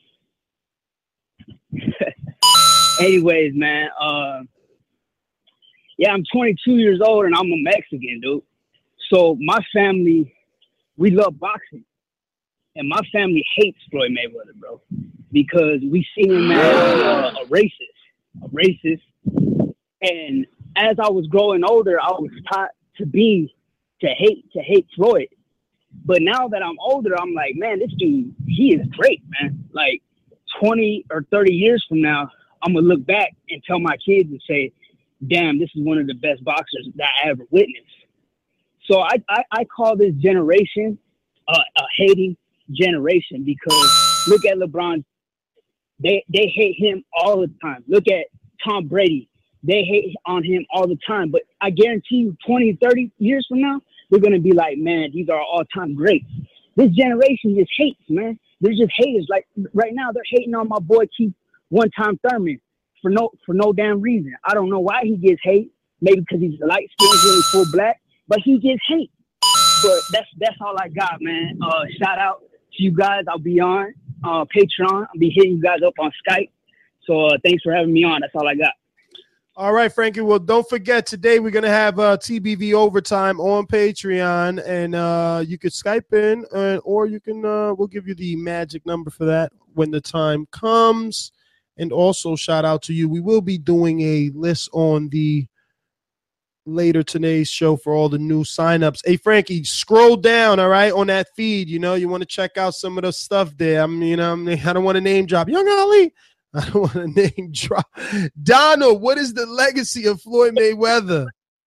Anyways, man, yeah, I'm 22 years old and I'm a Mexican, dude. So my family, we love boxing. And my family hates Floyd Mayweather, bro, because we see him as a racist. And as I was growing older, I was taught to hate Floyd. But now that I'm older, I'm like, man, this dude, he is great, man. Like 20 or 30 years from now, I'm going to look back and tell my kids and say, damn, this is one of the best boxers that I ever witnessed. So I call this generation a hating generation because look at LeBron. They hate him all the time. Look at Tom Brady. They hate on him all the time. But I guarantee you 20, 30 years from now, they're going to be like, man, these are all-time greats. This generation just hates, man. They're just haters. Like right now, they're hating on my boy Keith One-Time Thurman for no damn reason. I don't know why he gets hate. Maybe because he's light-skinned, really full black. But he gets hate. But that's all I got, man. Shout out to you guys. I'll be on Patreon. I'll be hitting you guys up on Skype. So thanks for having me on. That's all I got. All right, Frankie. Well, don't forget, today we're going to have TBV Overtime on Patreon, and you could Skype in, or you can, we'll give you the magic number for that when the time comes. And also, shout out to you. We will be doing a list on the later today's show for all the new signups. Hey, Frankie, scroll down, all right, on that feed. You know, you want to check out some of the stuff there. I don't want to name drop Young Ali. I don't want to name drop. Donald, what is the legacy of Floyd Mayweather?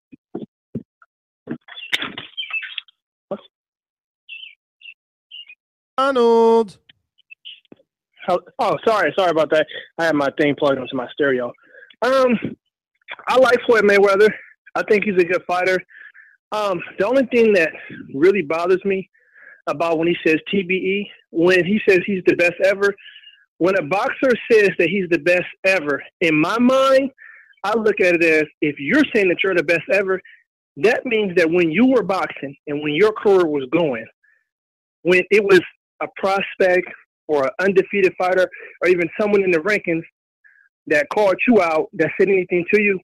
Donald. Oh, sorry about that. I had my thing plugged into my stereo. I like Floyd Mayweather. I think he's a good fighter. The only thing that really bothers me about when he says TBE, when he says he's the best ever, when a boxer says that he's the best ever, in my mind, I look at it as if you're saying that you're the best ever, that means that when you were boxing and when your career was going, when it was a prospect or an undefeated fighter or even someone in the rankings that called you out, that said anything to you,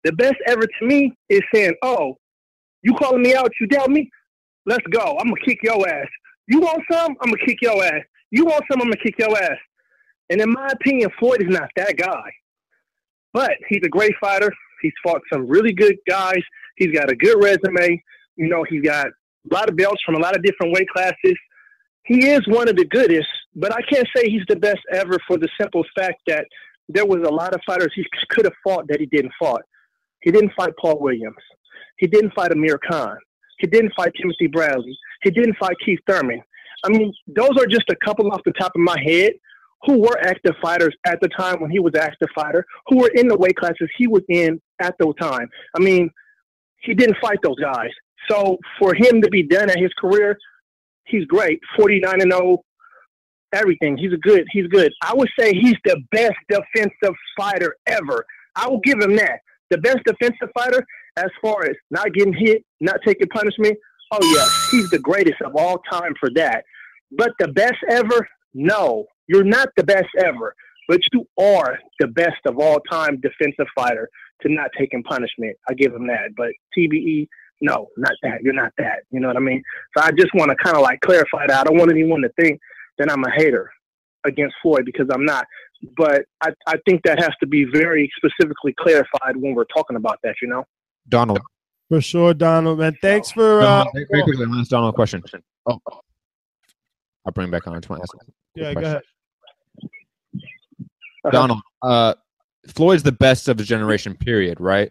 The best ever to me is saying, oh, you calling me out, you doubt me? Let's go. I'm going to kick your ass. You want some? I'm going to kick your ass. You want some? I'm going to kick your ass. And in my opinion, Floyd is not that guy. But he's a great fighter. He's fought some really good guys. He's got a good resume. You know, he's got a lot of belts from a lot of different weight classes. He is one of the goodest, but I can't say he's the best ever for the simple fact that there was a lot of fighters he could have fought that he didn't fight. He didn't fight Paul Williams. He didn't fight Amir Khan. He didn't fight Timothy Bradley. He didn't fight Keith Thurman. I mean, those are just a couple off the top of my head who were active fighters at the time when he was an active fighter, who were in the weight classes he was in at the time. I mean, he didn't fight those guys. So for him to be done at his career, he's great. 49-0, everything. He's good. I would say he's the best defensive fighter ever. I will give him that. The best defensive fighter as far as not getting hit, not taking punishment. Oh, yeah, he's the greatest of all time for that. But the best ever? No, you're not the best ever. But you are the best of all time defensive fighter to not taking punishment. I give him that. But TBE, no, not that. You're not that. You know what I mean? So I just want to kind of like clarify that. I don't want anyone to think that I'm a hater against Floyd because I'm not. But I think that has to be very specifically clarified when we're talking about that, you know? Donald. For sure, Donald, man. Thanks for very quickly, last Donald question. Oh, I'll bring him back on. I just want to ask yeah, go ahead. Donald, Floyd's the best of his generation, period, right?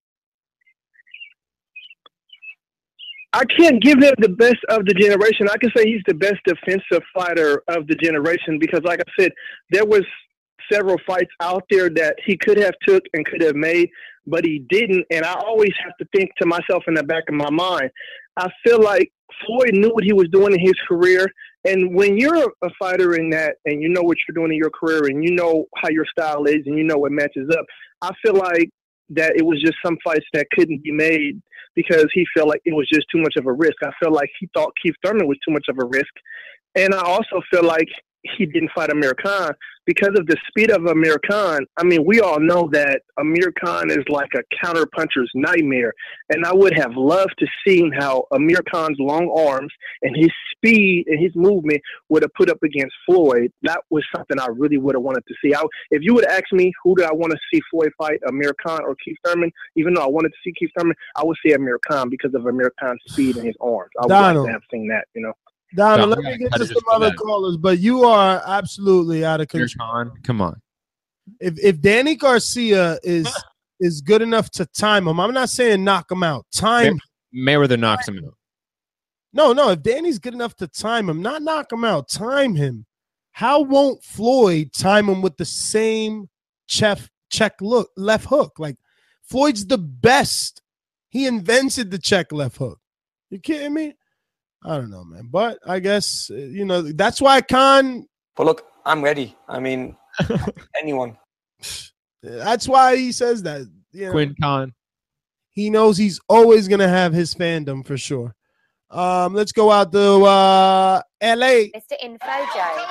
I can't give him the best of the generation. I can say he's the best defensive fighter of the generation because, like I said, there was several fights out there that he could have took and could have made, but he didn't. And I always have to think to myself in the back of my mind, I feel like Floyd knew what he was doing in his career. And when you're a fighter in that and you know what you're doing in your career and you know how your style is and you know what matches up, I feel like that it was just some fights that couldn't be made because he felt like it was just too much of a risk. I feel like he thought Keith Thurman was too much of a risk. And I also feel like he didn't fight Amir Khan because of the speed of Amir Khan. I mean, we all know that Amir Khan is like a counter-puncher's nightmare. And I would have loved to see how Amir Khan's long arms and his speed and his movement would have put up against Floyd. That was something I really would have wanted to see. If you would have asked me who do I want to see Floyd fight, Amir Khan or Keith Thurman, even though I wanted to see Keith Thurman, I would say Amir Khan because of Amir Khan's speed and his arms. I would like to have seen that, you know. Donald, let me get to some other callers, but you are absolutely out of control. Come on. If Danny Garcia is good enough to time him, I'm not saying knock him out. Time Mayweather knocks him out. No. If Danny's good enough to time him, not knock him out, time him. How won't Floyd time him with the same check left hook? Like Floyd's the best. He invented the check left hook. You kidding me? I don't know, man. But I guess, that's why Khan. But look, I'm ready. I mean, anyone. That's why he says that. Quinn Khan. He knows he's always going to have his fandom for sure. Let's go out to LA. Mr. Info Joe.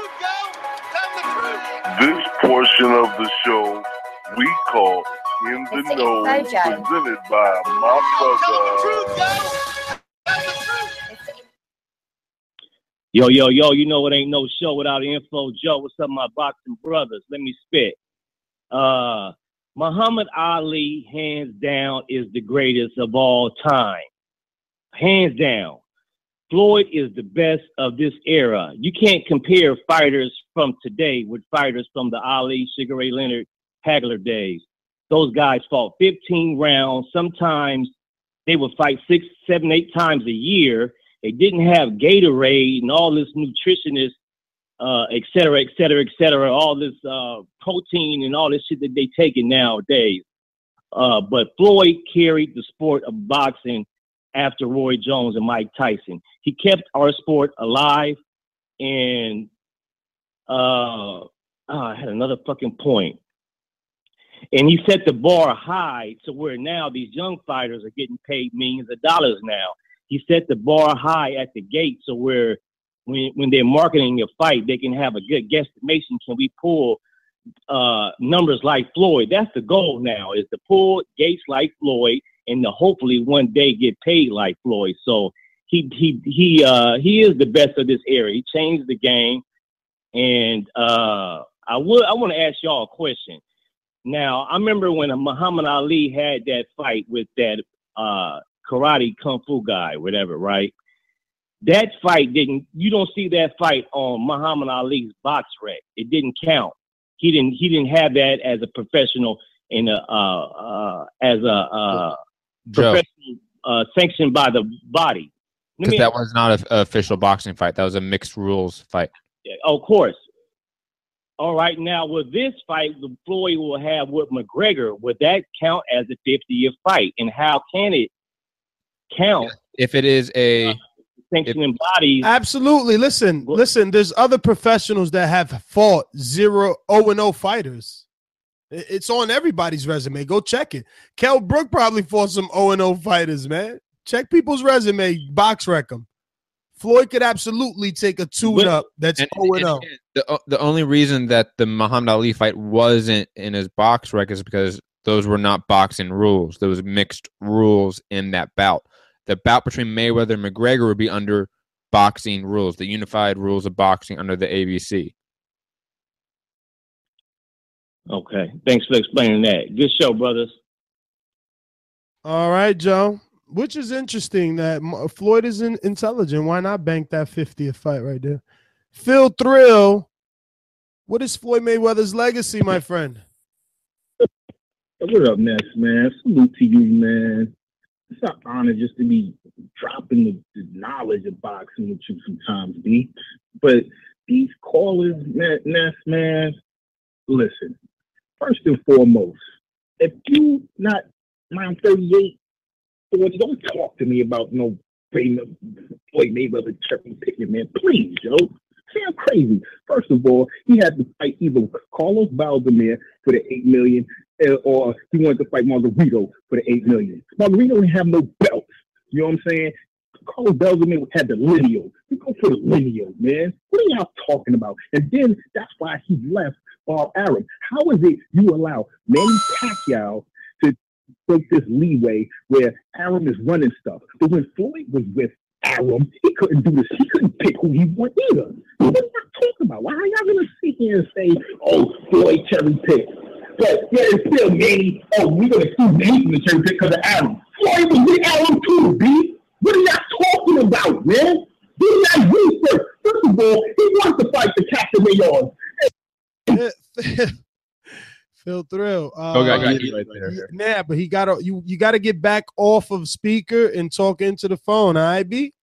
This portion of the show we call In the Mr. Know, Info Joe. presented by my brother. Yo, you know it ain't no show without Info Joe. What's up, my boxing brothers? Let me spit. Muhammad Ali, hands down, is the greatest of all time. Hands down. Floyd is the best of this era. You can't compare fighters from today with fighters from the Ali, Sugar Ray Leonard, Hagler days. Those guys fought 15 rounds. Sometimes they would fight 6, 7, 8 times a year. They didn't have Gatorade and all this nutritionist, et cetera, all this protein and all this shit that they taking nowadays. But Floyd carried the sport of boxing after Roy Jones and Mike Tyson. He kept our sport alive. And I had another fucking point. And he set the bar high to where now these young fighters are getting paid millions of dollars now. He set the bar high at the gate so where when they're marketing a fight, they can have a good guesstimation. Can we pull numbers like Floyd. That's the goal now, is to pull Gates like Floyd and to hopefully one day get paid like Floyd. So he is the best of this era. He changed the game. And I want to ask y'all a question. Now, I remember when Muhammad Ali had that fight with that karate kung fu guy, whatever, right? That fight you don't see that fight on Muhammad Ali's box rec. It didn't count. He didn't have that as a professional professional sanctioned by the body. Because that was not an official boxing fight. That was a mixed rules fight. Of course. All right. Now, with this fight, the Floyd will have with McGregor, would that count as a 50th fight? And how can it count if it is a sanctioning body? Absolutely. Listen. There's other professionals that have fought 0-0 fighters. It's on everybody's resume. Go check it. Kell Brook probably fought some 0-0 fighters, man. Check people's resume. Box rec them. Floyd could absolutely take a tune-up that's 0-0. The only reason that the Muhammad Ali fight wasn't in his box rec is because those were not boxing rules. There was mixed rules in that bout. The bout between Mayweather and McGregor would be under boxing rules, the unified rules of boxing under the ABC. Okay. Thanks for explaining that. Good show, brothers. All right, Joe. Which is interesting that Floyd is intelligent. Why not bank that 50th fight right there? Phil Thrill, what is Floyd Mayweather's legacy, my friend? What up, Ness, man? Salute to you, man. It's an honor just to be dropping the knowledge of boxing with you sometimes, B. But these callers, Ness, man, listen. First and foremost, if you not around 38, don't talk to me about no Floyd Mayweather cherry picking, man. Please, yo. Sound crazy. First of all, he had to fight either Carlos Baldomir for the $8 million, or he wanted to fight Margarito for the $8 million. Margarito didn't have no belts. You know what I'm saying? Carlos Baldomir had the lineal. You go for the lineal, man. What are y'all talking about? And then that's why he left Bob Arum. How is it you allow Manny Pacquiao to take this leeway where Arum is running stuff? But when Floyd was with Arum, he couldn't do this. He couldn't pick who he wanted either. What are you talking about? Why are y'all going to sit here and say, oh, Floyd cherry pick? But yeah, it's still Manny. Oh, we're going to exclude Manny from the cherry pick because of Arum. Floyd was with Arum too, B. What are y'all talking about, man? Do that research. First of all, he wants to fight the Captain Mayon. Phil Thrill. Got you right there. Yeah, but he got you got to get back off of speaker and talk into the phone. All right, B.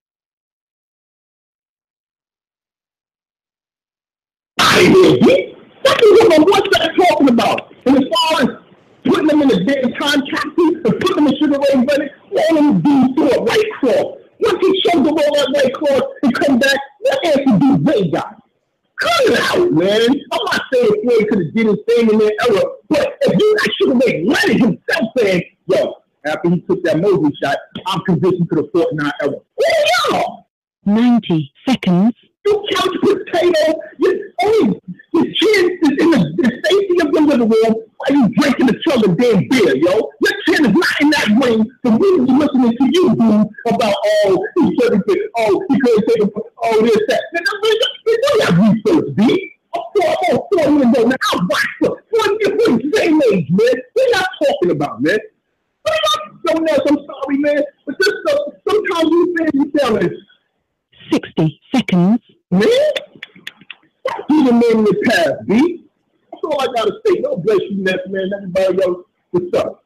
That's what I'm talking about. And as far as putting them in a damn time capsule and putting them in Sugar Ray Leonard, all them dudes do a right cross. Once he shows them all that right cross and come back, what answer do they got? Cut it out, man. I'm not saying Floyd could have did his thing in their era, but if you should have made Leonard himself saying, yo, after he took that Mosley shot, I'm conditioned to the 49 era. Who are y'all? 90 seconds. You couch potato. Your chin is in the safety of the living room while you drinking each other damn beer, yo. Your chin is not in that ring for me to be listening to you, dude, about, oh, he couldn't pick, oh, he couldn't take a, oh, this, that. You do that research, B. I'm 4 years old now. I watch for 40 same age, man. What y'all talking about, man? What y'all else? I'm sorry, man. But this stuff, sometimes you say you tell us. 60 seconds. Man? He's the man in the past, B. That's all I gotta say. God bless you, Ness, man. Everybody else, what's up?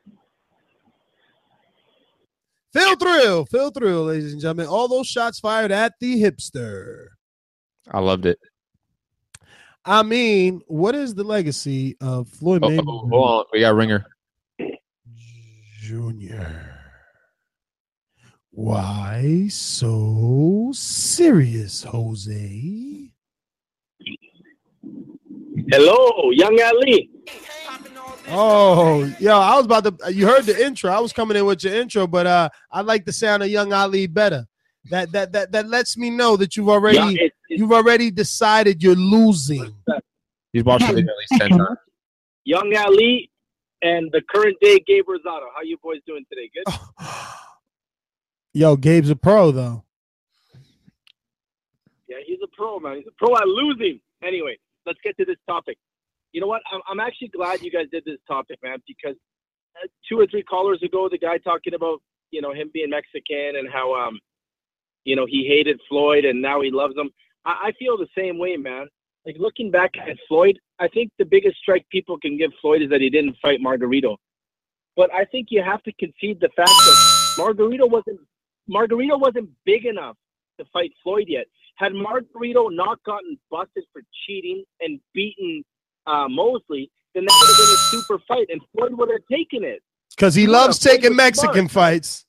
Phil Thrill, ladies and gentlemen. All those shots fired at the hipster. I loved it. I mean, what is the legacy of Floyd Mayweather? Hold on. We got a ringer. Junior. Why so serious, Jose? Hello, Young Ali. Oh, yo, I was about to. You heard the intro. I was coming in with your intro, but I like the sound of Young Ali better. That lets me know that you've already decided you're losing. He's watched the video at least 10 times. Young Ali and the current day Gabe Rosado. How you boys doing today? Good? Yo, Gabe's a pro, though. Yeah, he's a pro, man. He's a pro at losing. Anyway, let's get to this topic. You know what? I'm actually glad you guys did this topic, man, because 2 or 3 callers ago, the guy talking about, you know, him being Mexican and how, you know, he hated Floyd and now he loves him. I feel the same way, man. Like, looking back at Floyd, I think the biggest strike people can give Floyd is that he didn't fight Margarito. But I think you have to concede the fact that Margarito wasn't big enough to fight Floyd yet. Had Margarito not gotten busted for cheating and beaten Mosley, then that would have been a super fight, and Floyd would have taken it. Because he loves taking Mexican fights.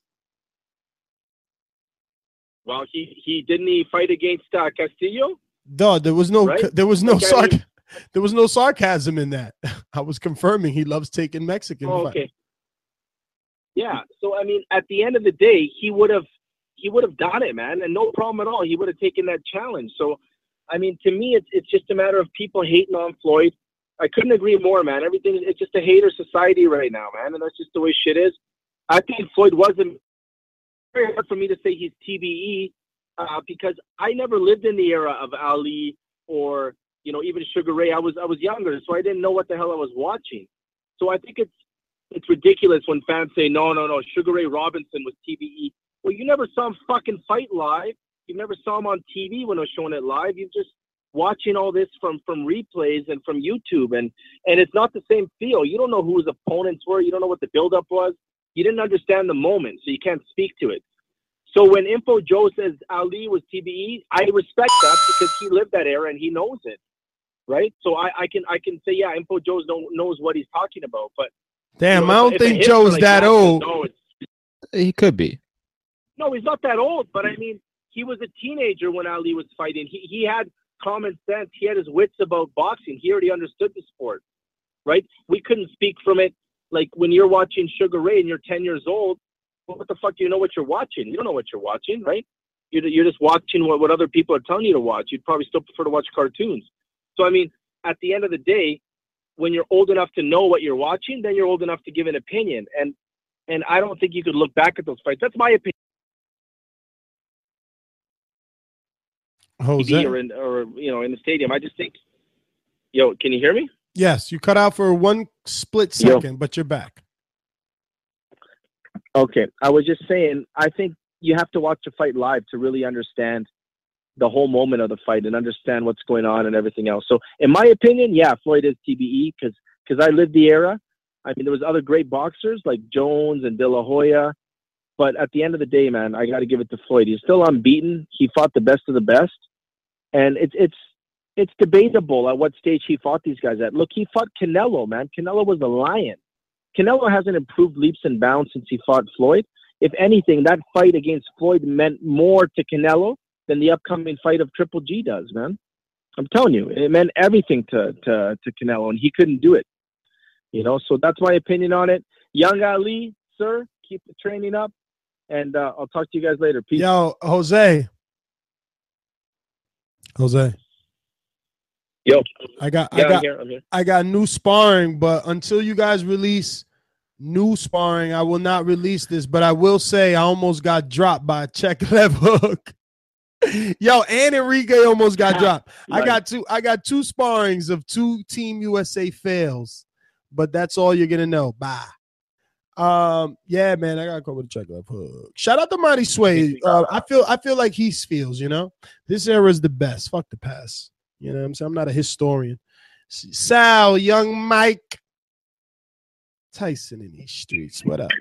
Well, he didn't he fight against Castillo? No, there was no Right? there was no Okay. there was no sarcasm in that. I was confirming he loves taking Mexican Oh, fights. okay. Yeah. So I mean, at the end of the day, he would have done it, man, and no problem at all. He would have taken that challenge. So, I mean, to me, it's just a matter of people hating on Floyd. I couldn't agree more, man. Everything, it's just a hater society right now, man, and that's just the way shit is. I think Floyd wasn't very hard for me to say he's TBE because I never lived in the era of Ali or, you know, even Sugar Ray. I was younger, so I didn't know what the hell I was watching. So I think it's ridiculous when fans say, no, Sugar Ray Robinson was TBE. Well, you never saw him fucking fight live. You never saw him on TV when I was showing it live. You're just watching all this from replays and from YouTube, and it's not the same feel. You don't know who his opponents were. You don't know what the buildup was. You didn't understand the moment, so you can't speak to it. So when Info Joe says Ali was TBE, I respect that because he lived that era and he knows it, right? So I can say, yeah, Info Joe knows what he's talking about. But Damn, you know, I don't if a think hitter Joe's like that old. No, He could be. no, he's not that old. But I mean, he was a teenager when Ali was fighting. He had common sense. He had his wits about boxing. He already understood the sport, right? We couldn't speak from it. Like when you're watching Sugar Ray and you're 10 years old, well, what the fuck do you know what you're watching? You don't know what you're watching, right? You're just watching what other people are telling you to watch. You'd probably still prefer to watch cartoons. So, I mean, at the end of the day, when you're old enough to know what you're watching, then you're old enough to give an opinion. And I don't think you could look back at those fights. That's my opinion. Jose? Or you know, in the stadium. I just think, yo, can you hear me? Yes, you cut out for one split second, but you're back. Okay. I was just saying, I think you have to watch the fight live to really understand the whole moment of the fight and understand what's going on and everything else. So in my opinion, yeah, Floyd is TBE because I lived the era. I mean, there was other great boxers like Jones and De La Hoya. But at the end of the day, man, I got to give it to Floyd. He's still unbeaten. He fought the best of the best. And it's debatable at what stage he fought these guys at. Look, he fought Canelo, man. Canelo was a lion. Canelo hasn't improved leaps and bounds since he fought Floyd. If anything, that fight against Floyd meant more to Canelo than the upcoming fight of Triple G does, man. I'm telling you, it meant everything to Canelo, and he couldn't do it. You know, so that's my opinion on it. Young Ali, sir, keep the training up, and I'll talk to you guys later. Peace. Yo, Jose. Yo, I got I'm here. I got new sparring, but until you guys release new sparring, I will not release this. But I will say I almost got dropped by a check left hook. Yo, and Enrique almost got dropped. I got two sparrings of 2 Team USA fails, but that's all you're gonna know. Bye. Yeah, man, I gotta go with a check left hook. Shout out to Monty Sway. I feel like he feels, you know, this era is the best. Fuck the past. You know what I'm saying? I'm not a historian. Sal, young Mike Tyson in these streets. What up?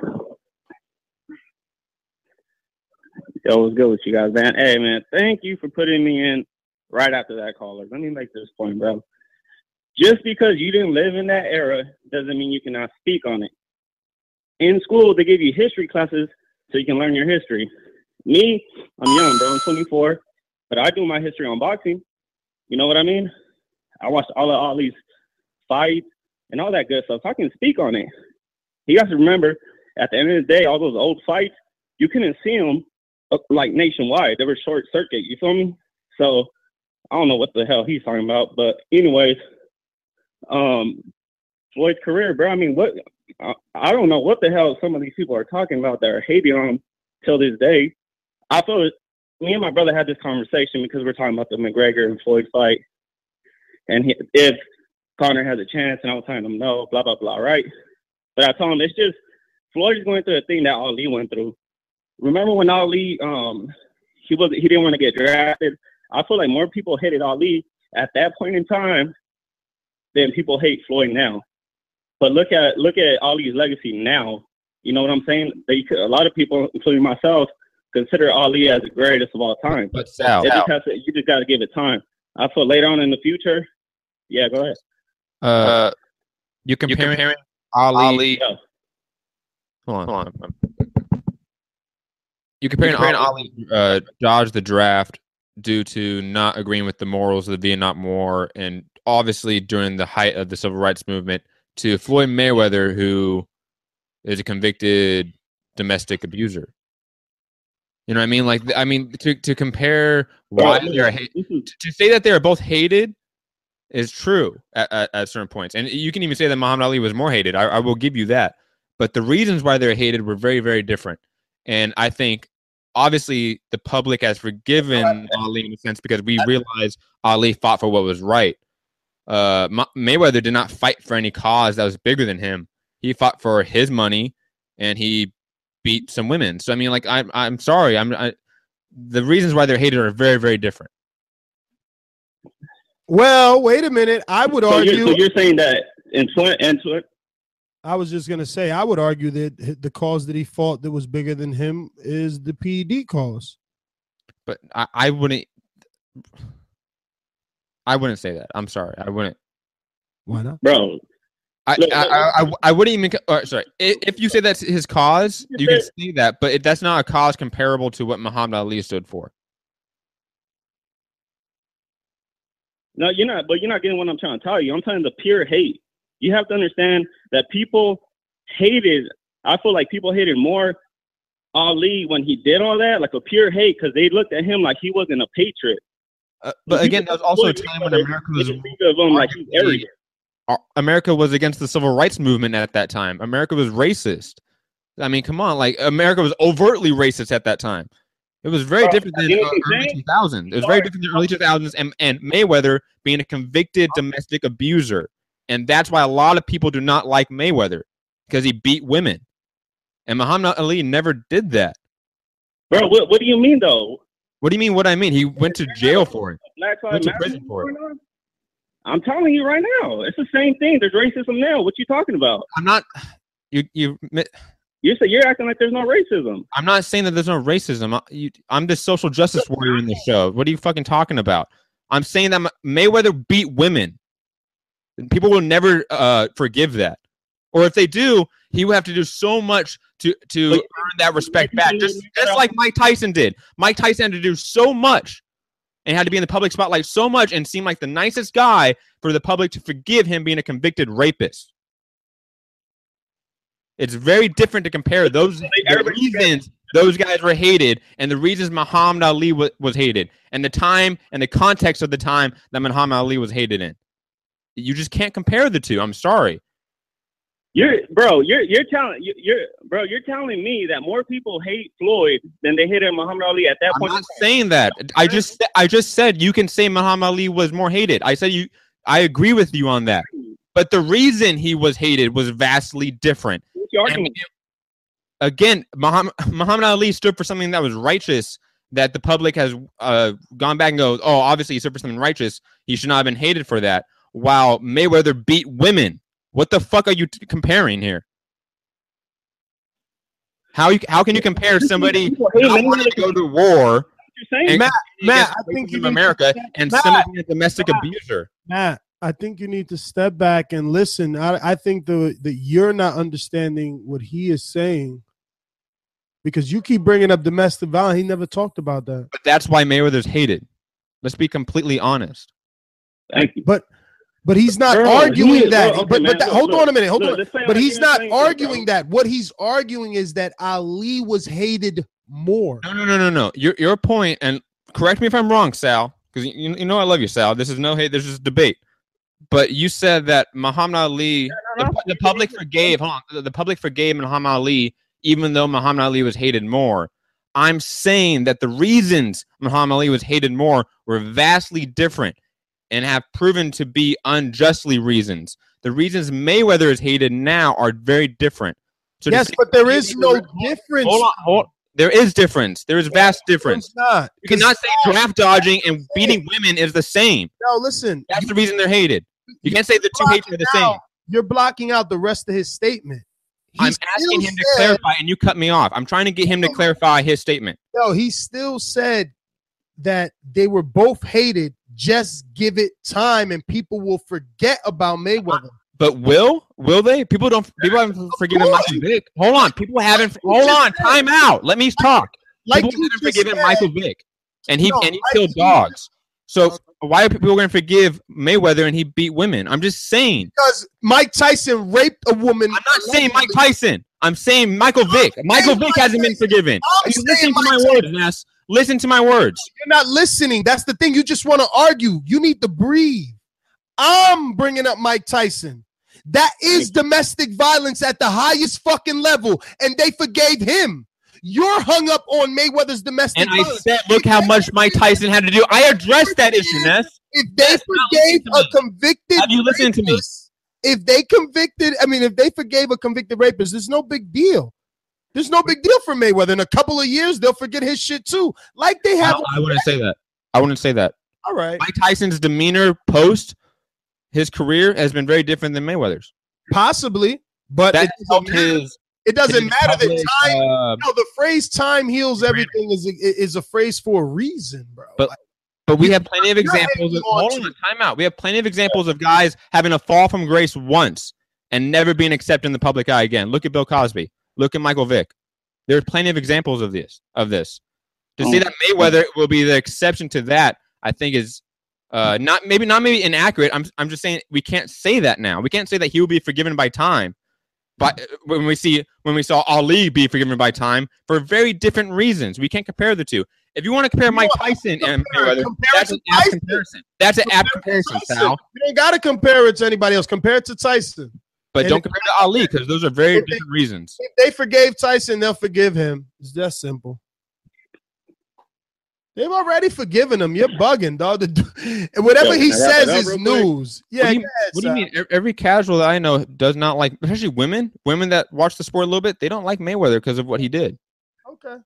Yo, what's good with you guys, man? Hey, man, thank you for putting me in right after that caller. Let me make this point, bro. Just because you didn't live in that era doesn't mean you cannot speak on it. In school, they give you history classes so you can learn your history. Me, I'm young, bro. I'm 24, but I do my history on boxing. You know what I mean? I watched all these fights and all that good stuff. So I can speak on it. You guys remember, at the end of the day, all those old fights, you couldn't see them like nationwide. They were short circuit. You feel me? So I don't know what the hell he's talking about. But anyways, Floyd's career, bro. I mean, what? I don't know what the hell some of these people are talking about that are hating on him till this day. I feel me and my brother had this conversation because we're talking about the McGregor and Floyd fight, and if Conor has a chance, and I was telling him no, blah blah blah, right? But I told him it's just Floyd is going through a thing that Ali went through. Remember when Ali he didn't want to get drafted? I feel like more people hated Ali at that point in time than people hate Floyd now. But look at Ali's legacy now. You know what I'm saying? A lot of people, including myself, consider Ali as the greatest of all time. But Sal, you just got to give it time. I feel later on in the future. Yeah, go ahead. You're comparing Ali. Yeah. Hold on. You're comparing Ali dodged the draft due to not agreeing with the morals of the Vietnam War, and obviously during the height of the civil rights movement, to Floyd Mayweather, who is a convicted domestic abuser. You know what I mean? Like, to compare why they're to say that they are both hated is true at certain points. And you can even say that Muhammad Ali was more hated. I will give you that. But the reasons why they're hated were very, very different. And I think, obviously, the public has forgiven Ali in a sense because we realize Ali fought for what was right. Mayweather did not fight for any cause that was bigger than him. He fought for his money, and he beat some women. So I mean, like, I'm sorry. The reasons why they're hated are very, very different. Well, wait a minute. I would argue. So you're saying that Antoine? I was just gonna say I would argue that the cause that he fought that was bigger than him is the PED cause. But I wouldn't. I wouldn't say that. I'm sorry. I wouldn't. Why not, bro? I wouldn't even. Sorry. If you say that's his cause, you can see that, but that's not a cause comparable to what Muhammad Ali stood for. No, you're not. But you're not getting what I'm trying to tell you. I'm telling you the pure hate. You have to understand that people hated. I feel like people hated more Ali when he did all that, like a pure hate, because they looked at him like he wasn't a patriot. But again, that was also a time when America was against the civil rights movement at that time. America was racist. I mean, come on, like America was overtly racist at that time. It was very different than early 2000s. It was very different than early 2000s, and Mayweather being a convicted domestic abuser, and that's why a lot of people do not like Mayweather because he beat women, and Muhammad Ali never did that. Bro, what do you mean though? What do you mean? What I mean? He went to jail for it. Went to prison for it. I'm telling you right now, it's the same thing. There's racism now. What you talking about? I'm not. You're acting like there's no racism. I'm not saying that there's no racism. I'm the social justice warrior in the show. What are you fucking talking about? I'm saying that Mayweather beat women. People will never forgive that. Or if they do, he would have to do so much to earn that respect back. Just like Mike Tyson did. Mike Tyson had to do so much and had to be in the public spotlight so much and seem like the nicest guy for the public to forgive him being a convicted rapist. It's very different to compare those reasons those guys were hated and the reasons Muhammad Ali was hated and the time and the context of the time that Muhammad Ali was hated in. You just can't compare the two. I'm sorry. You're telling me that more people hate Floyd than they hated Muhammad Ali at that point. I'm not saying that. I just said you can say Muhammad Ali was more hated. I said I agree with you on that. But the reason he was hated was vastly different. And again, Muhammad Ali stood for something that was righteous that the public has gone back and goes, oh, obviously he stood for something righteous. He should not have been hated for that. While Mayweather beat women. What the fuck are you comparing here? How can you compare somebody not wanting to go to war and Matt, I think you America and somebody a domestic abuser? Matt, I think you need to step back and listen. I think that you're not understanding what he is saying because you keep bringing up domestic violence. He never talked about that. But that's why Mayweather's hated. Let's be completely honest. Thank you. But he's not arguing that. Hold on a minute. Hold on. But he's not arguing that. What he's arguing is that Ali was hated more. No. Your point, and correct me if I'm wrong, Sal, because you know I love you, Sal. This is no hate. This is debate. But you said that Muhammad Ali, the public forgave. Hold on, the public forgave Muhammad Ali, even though Muhammad Ali was hated more. I'm saying that the reasons Muhammad Ali was hated more were vastly different and have proven to be unjustly reasons. The reasons Mayweather is hated now are very different. So yes, but there is no difference. Hold on. There is difference. There is vast difference. Not. You cannot say draft dodging and beating women is the same. No, listen. That's the reason they're hated. You can't say the two hates are the same. You're blocking out the rest of his statement. I'm asking him to clarify, and you cut me off. I'm trying to get him to clarify his statement. No, he still said that they were both hated. Just give it time, and people will forget about Mayweather. But will they? People haven't forgiven Michael Vick. Hold on, people haven't. Hold on, time out. Let me talk. People haven't forgiven Michael Vick, and he killed dogs. So why are people going to forgive Mayweather and he beat women? I'm just saying. Because Mike Tyson raped a woman. I'm not saying Mike Tyson. I'm saying Michael Vick. Michael Vick hasn't been forgiven. Listen to my words, Ness. Listen to my words. You're not listening. That's the thing. You just want to argue. You need to breathe. I'm bringing up Mike Tyson. That is domestic violence at the highest fucking level, and they forgave him. You're hung up on Mayweather's domestic violence. And I said, look how much Mike Tyson had to do. I addressed that issue, Ness. If they forgave a convicted have you listened to me? If they forgave a convicted rapist, there's no big deal. There's no big deal for Mayweather. In a couple of years, they'll forget his shit too. Like they have. I wouldn't say that. I wouldn't say that. All right. Mike Tyson's demeanor post his career has been very different than Mayweather's. Possibly, but that helped his. It doesn't matter that time. No, the phrase "time heals everything" is a phrase for a reason, bro. But we have plenty of examples. Hold on, time out. We have plenty of examples of guys having a fall from grace once and never being accepted in the public eye again. Look at Bill Cosby. Look at Michael Vick. There's plenty of examples of this. To say that Mayweather will be the exception to that, I think is not maybe inaccurate. I'm just saying we can't say that now. We can't say that he will be forgiven by time. But when we saw Ali be forgiven by time for very different reasons, we can't compare the two. If you want to compare Mike Tyson and Mayweather, that's an apt comparison. That's an apt comparison, Sal. You don't got to compare it to anybody else. Compare it to Tyson. But don't compare it to Ali because those are very different reasons. If they forgave Tyson, they'll forgive him. It's that simple. They've already forgiven him. You're bugging, dog. And whatever he says is news. Yeah. What do you mean? Every casual that I know does not like, especially women that watch the sport a little bit. They don't like Mayweather because of what he did. Okay.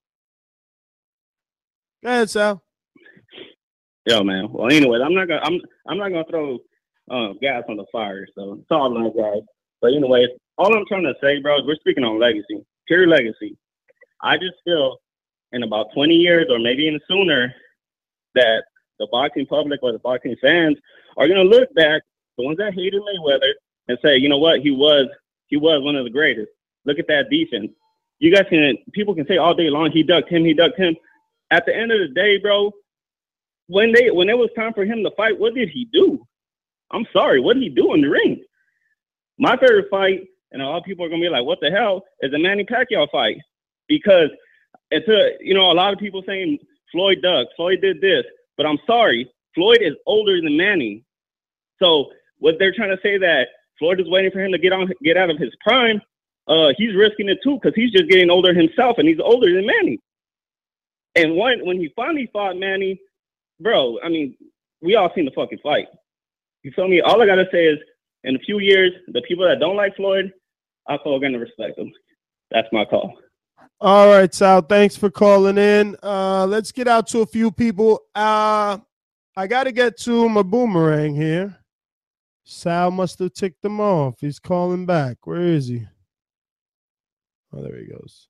Go ahead, Sal. Yo, man. Well, anyway, I'm not gonna throw gas on the fire. So it's all love, guys. But anyway, all I'm trying to say, bro, is we're speaking on legacy, pure legacy. I just feel in about 20 years or maybe even sooner that the boxing public or the boxing fans are going to look back, the ones that hated Mayweather, and say, you know what, he was one of the greatest. Look at that defense. People can say all day long, he ducked him. At the end of the day, bro, when it was time for him to fight, what did he do? I'm sorry, what did he do in the ring? My favorite fight, and a lot of people are going to be like, what the hell, is the Manny Pacquiao fight. Because a lot of people saying Floyd ducked, Floyd did this, but I'm sorry, Floyd is older than Manny. So what they're trying to say that Floyd is waiting for him to get out of his prime, he's risking it too because he's just getting older himself and he's older than Manny. And when he finally fought Manny, bro, I mean, we all seen the fucking fight. You feel me? All I gotta say is, in a few years, the people that don't like Floyd, I feel are gonna respect him. That's my call. All right, Sal. Thanks for calling in. Let's get out to a few people. I got to get to my boomerang here. Sal must have ticked him off. He's calling back. Where is he? Oh, there he goes.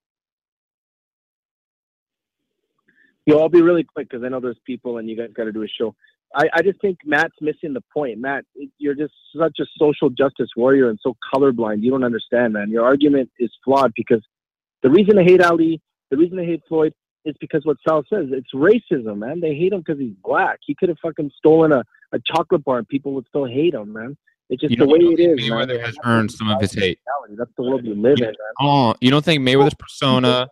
Yo, I'll be really quick because I know there's people and you guys got to do a show. I just think Matt's missing the point. Matt, you're just such a social justice warrior and so colorblind. You don't understand, man. Your argument is flawed because the reason they hate Ali, the reason they hate Floyd is because what Sal says. It's racism, man. They hate him because he's black. He could have fucking stolen a chocolate bar and people would still hate him, man. It's just the way it is, man. Mayweather has earned some of his hate. That's the world you live in, man. Oh, you don't think Mayweather's persona,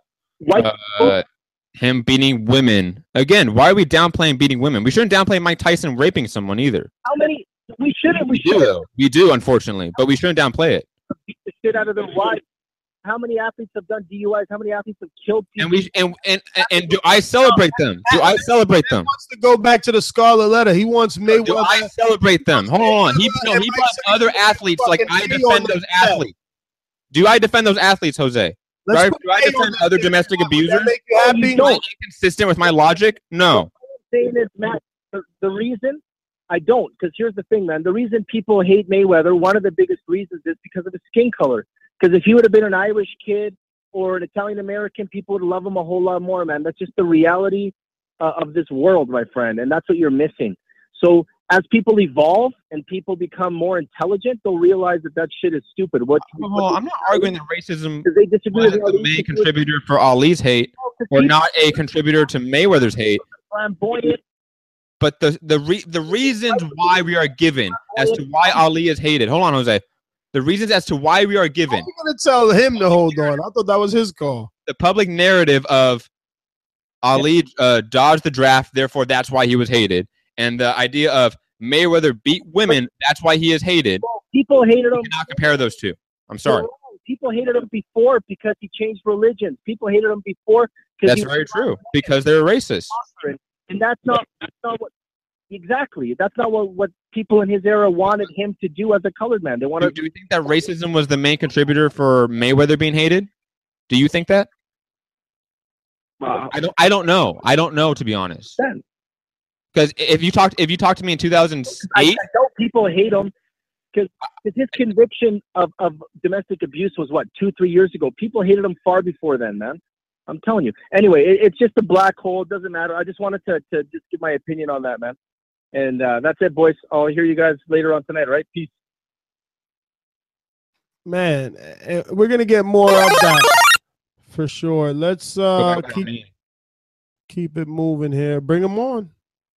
him beating women. Again, why are we downplaying beating women? We shouldn't downplay Mike Tyson raping someone either. How many We shouldn't. We do, though. We do, unfortunately, but we shouldn't downplay it. Beat the shit out of their wives. How many athletes have done DUIs? How many athletes have killed people? And do I celebrate them? Do I celebrate them? He wants to go back to the Scarlet Letter. He wants Mayweather. Do I celebrate them? Hold on. He brought other athletes like I defend those athletes. Do I defend those athletes, Jose? Do I defend other domestic abusers? Make you happy? Am I inconsistent with my logic? No. Saying is, Matt, the reason I don't, because here's the thing, man. The reason people hate Mayweather, one of the biggest reasons is because of his skin color. Because if he would have been an Irish kid or an Italian American, people would love him a whole lot more, man. That's just the reality of this world, my friend, and that's what you're missing. So as people evolve and people become more intelligent, they'll realize that shit is stupid. I'm not arguing that racism they disagree was the main contributor for Ali's hate or not a contributor to Mayweather's hate. Flamboyant. But the reasons why we are given as to why Ali is hated. Hold on, Jose. The reasons as to why we are given. I'm going to tell him to hold on. I thought that was his call. The public narrative of Ali dodged the draft, therefore that's why he was hated. And the idea of Mayweather beat women, that's why he is hated. Well, people hated him. You cannot compare those two. I'm sorry. People hated him before because he changed religions. People hated him before. That's very true. Because they're racist. And that's not what. Exactly. That's not what people in his era wanted him to do as a colored man. They wanted. Do you think that racism was the main contributor for Mayweather being hated? Do you think that? I don't know. I don't know, to be honest. Because if you talked to me in 2008, I know people hate him because his conviction of domestic abuse was 2-3 years ago. People hated him far before then, man. I'm telling you. Anyway, it's just a black hole. It doesn't matter. I just wanted to just give my opinion on that, man. And that's it, boys. I'll hear you guys later on tonight, all right? Peace. Man, we're going to get more of that for sure. Let's keep it moving here. Bring them on.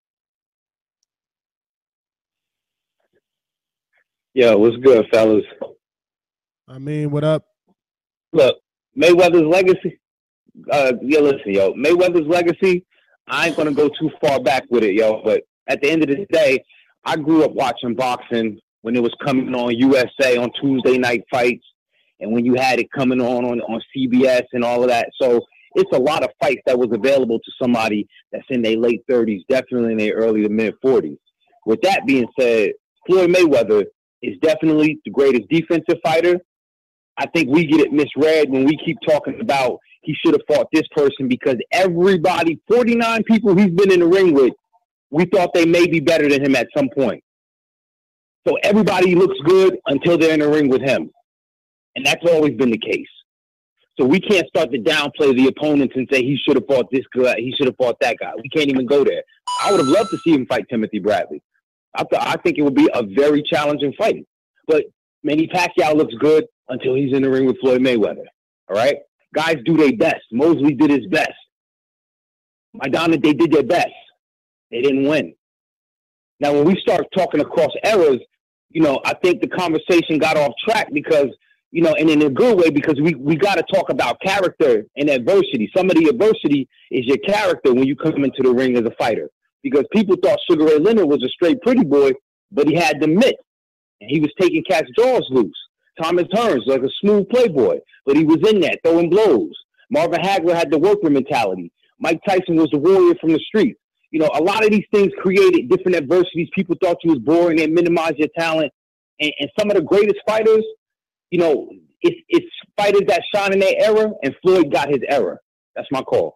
Yo, what's good, fellas? I mean, what up? Look, Mayweather's legacy. Listen, yo. Mayweather's legacy, I ain't going to go too far back with it, yo. But at the end of the day, I grew up watching boxing when it was coming on USA on Tuesday night fights and when you had it coming on CBS and all of that. So it's a lot of fights that was available to somebody that's in their late 30s, definitely in their early to mid 40s. With that being said, Floyd Mayweather is definitely the greatest defensive fighter. I think we get it misread when we keep talking about he should have fought this person because everybody, 49 people he's been in the ring with, we thought they may be better than him at some point. So everybody looks good until they're in the ring with him. And that's always been the case. So we can't start to downplay the opponents and say he should have fought this guy, he should have fought that guy. We can't even go there. I would have loved to see him fight Timothy Bradley. I think it would be a very challenging fight. But Manny Pacquiao looks good until he's in the ring with Floyd Mayweather. All right? Guys do their best. Mosley did his best. Maidana, they did their best. They didn't win. Now, when we start talking across eras, I think the conversation got off track because, and in a good way, because we got to talk about character and adversity. Some of the adversity is your character when you come into the ring as a fighter. Because people thought Sugar Ray Leonard was a straight pretty boy, but he had the mitt. And he was taking cats' jaws loose. Thomas Hearns, like a smooth playboy, but he was in there throwing blows. Marvin Hagler had the worker mentality. Mike Tyson was the warrior from the streets. A lot of these things created different adversities. People thought you was boring and minimized your talent. And some of the greatest fighters, it's fighters that shine in their era, and Floyd got his era. That's my call.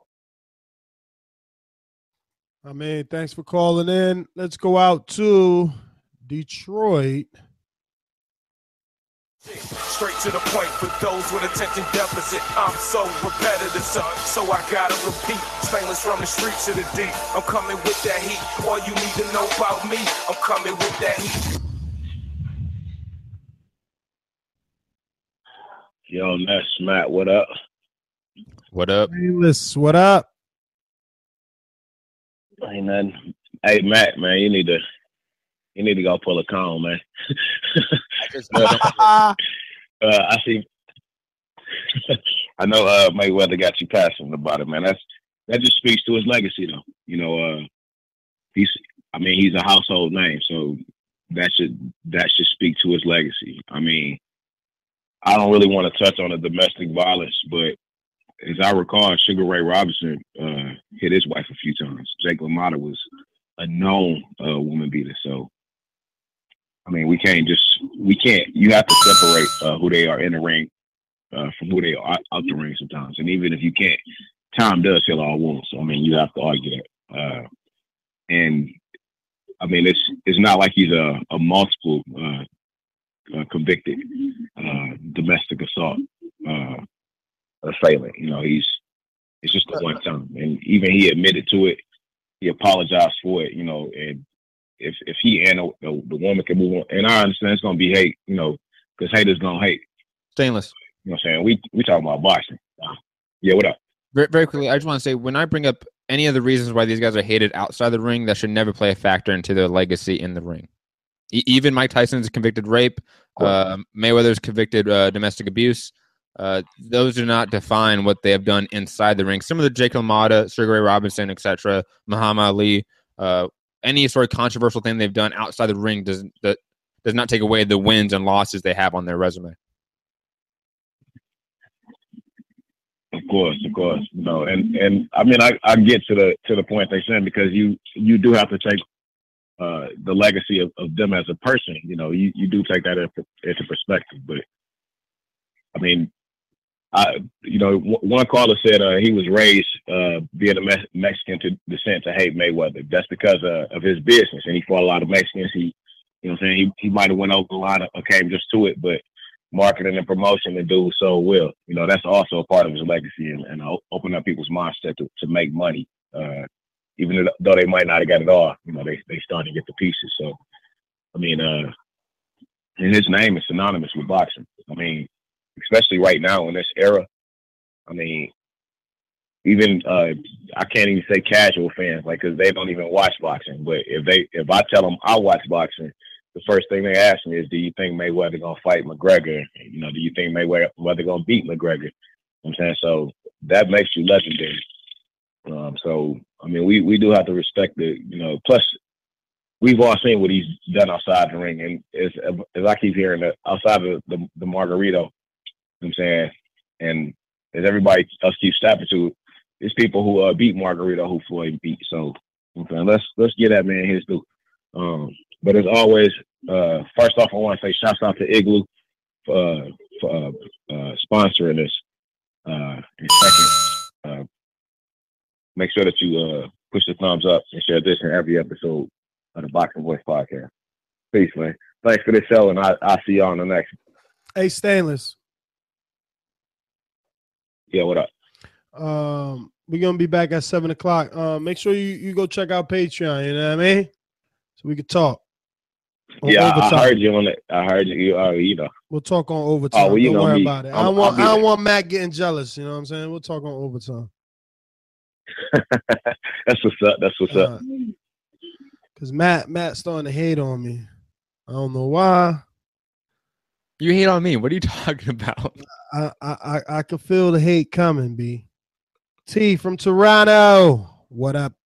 I mean, thanks for calling in. Let's go out to Detroit. Straight to the point for those with attention deficit. I'm so repetitive, so I gotta repeat. Stainless from the streets to the deep. I'm coming with that heat. All you need to know about me, I'm coming with that heat. Yo, Ness, Matt, what up? What up? Hey, what up? Ain't nothing. Hey, Matt, man, you need to go pull a cone, man. I see. I know Mayweather got you passionate about it, man. That just speaks to his legacy, though. He's a household name, so that should speak to his legacy. I mean, I don't really want to touch on the domestic violence, but as I recall, Sugar Ray Robinson hit his wife a few times. Jake LaMotta was a known woman beater. So, I mean, you have to separate who they are in the ring from who they are out the ring sometimes. And even if you can't, time does heal all wounds. So, I mean, you have to argue that. And I mean, it's not like he's a multiple convicted domestic assault assailant. You know, it's just the one time, and even he admitted to it. He apologized for it. You know, and if he and the woman can move on, and I understand it's gonna be hate. You know, because haters gonna hate. Stainless. You know what I'm saying? We talking about boxing. Yeah, what up? Very, very quickly, I just want to say, when I bring up any of the reasons why these guys are hated outside the ring, that should never play a factor into their legacy in the ring. Even Mike Tyson's convicted rape, Mayweather's convicted domestic abuse. Those do not define what they have done inside the ring. Some of the Jake LaMotta, Sugar Ray Robinson, etc., Muhammad Ali, any sort of controversial thing they've done outside the ring does not take away the wins and losses they have on their resume. Of course. You know, and I mean, I get to the point they're saying, because you do have to take the legacy of them as a person. You know, you do take that into perspective. But I mean, one caller said he was raised being a Mexican descent to hate Mayweather. That's because of his business, and he fought a lot of Mexicans. He might have went over the line or came just to it, but marketing and promotion, the dude so well. You know, that's also a part of his legacy, and open up people's mindset to make money. Even though they might not have got it all, you know, they starting to get the pieces. So, I mean, and his name is synonymous with boxing. I mean, especially right now in this era. I mean, even I can't even say casual fans, like, because they don't even watch boxing. But if I tell them I watch boxing, the first thing they ask me is, do you think Mayweather gonna fight McGregor? You know, do you think Mayweather gonna beat McGregor? You know what I'm saying? So that makes you legendary. So I mean, we do have to respect the, you know. Plus, we've all seen what he's done outside the ring, and as I keep hearing that outside of the Margarito, you know what I'm saying, and as everybody else keeps stepping to it, there's people who beat Margarito who Floyd beat. So okay, let's get that man his due. But as always, first off, I want to say shouts out to Igloo for sponsoring this. And second, make sure that you push the thumbs up and share this in every episode of the Boxing Voice podcast. Peace, man. Thanks for this show, and I'll see y'all on the next. Hey, Stainless. Yeah, what up? We're gonna be back at 7:00. Make sure you go check out Patreon. You know what I mean? So we can talk. Yeah, I heard you on it. I heard you. You know. We'll talk on overtime. Oh, well, don't worry about it. I don't want Matt getting jealous. You know what I'm saying? We'll talk on overtime. That's what's up. Because Matt's starting to hate on me. I don't know why. You hate on me? What are you talking about? I can feel the hate coming, B. T from Toronto. What up?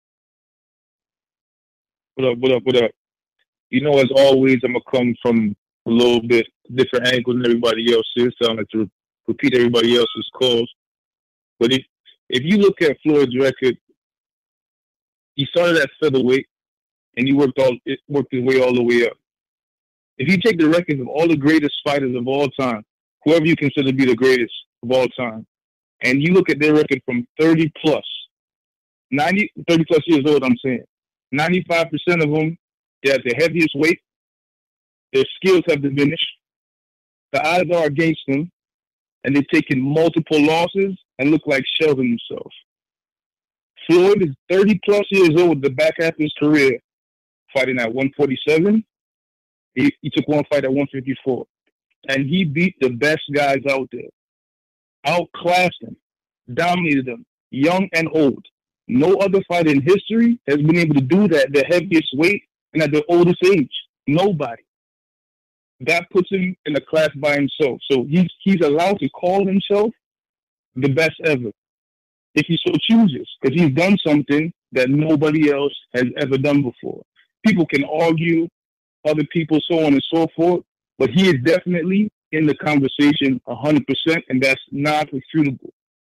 What up? You know, as always, I'm going to come from a little bit different angle than everybody else is. So I'm going to repeat everybody else's calls. But if you look at Floyd's record, he started at featherweight, and he worked his way all the way up. If you take the records of all the greatest fighters of all time, whoever you consider to be the greatest of all time, and you look at their record from 30 plus years old, I'm saying, 95% of them, they're at the heaviest weight. Their skills have diminished. The odds are against them, and they've taken multiple losses and look like shells of themselves. Floyd is 30 plus years old, the back half of his career, fighting at 147. He took one fight at 154, and he beat the best guys out there, outclassed them, dominated them, young and old. No other fighter in history has been able to do that at the heaviest weight and at the oldest age. Nobody. That puts him in a class by himself. So he's allowed to call himself the best ever, if he so chooses, because he's done something that nobody else has ever done before. People can argue other people, so on and so forth. But he is definitely in the conversation 100%, and that's not refutable.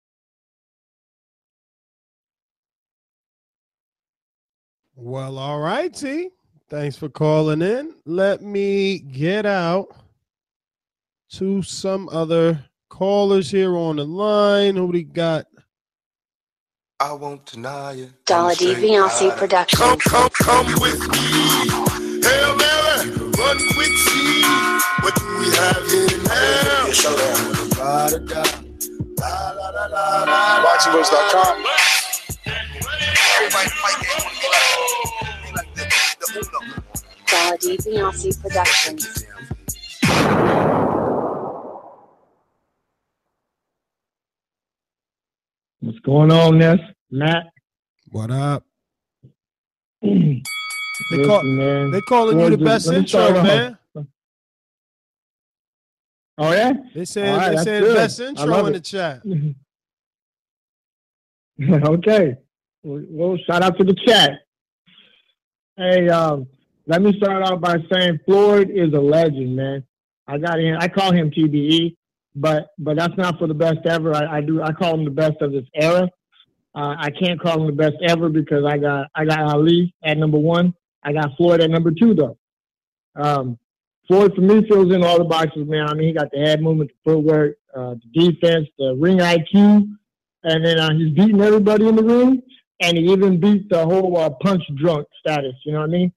Well, all right, T. Thanks for calling in. Let me get out to some other callers here on the line. Who we got? I won't deny you. Dollar DiBiase Productions. Come with me. Hail Mary, run quick, see what we have here now. Boxingwords.com. Dollar DiBiase Productions. What's going on, Ness? Matt? What up? Listen, man. They calling you the best intro, man. Oh yeah? They said All right, they said good. best I intro love in it. the chat. Okay. Well, shout out to the chat. Hey, let me start out by saying Floyd is a legend, man. I call him TBE, but that's not for the best ever. I call him the best of this era. I can't call him the best ever because I got Ali at number 1. I got Floyd at number 2 though. Floyd for me fills in all the boxes, man. I mean, he got the head movement, the footwork, the defense, the ring IQ, and then he's beating everybody in the ring, and he even beat the whole punch drunk status. You know what I mean?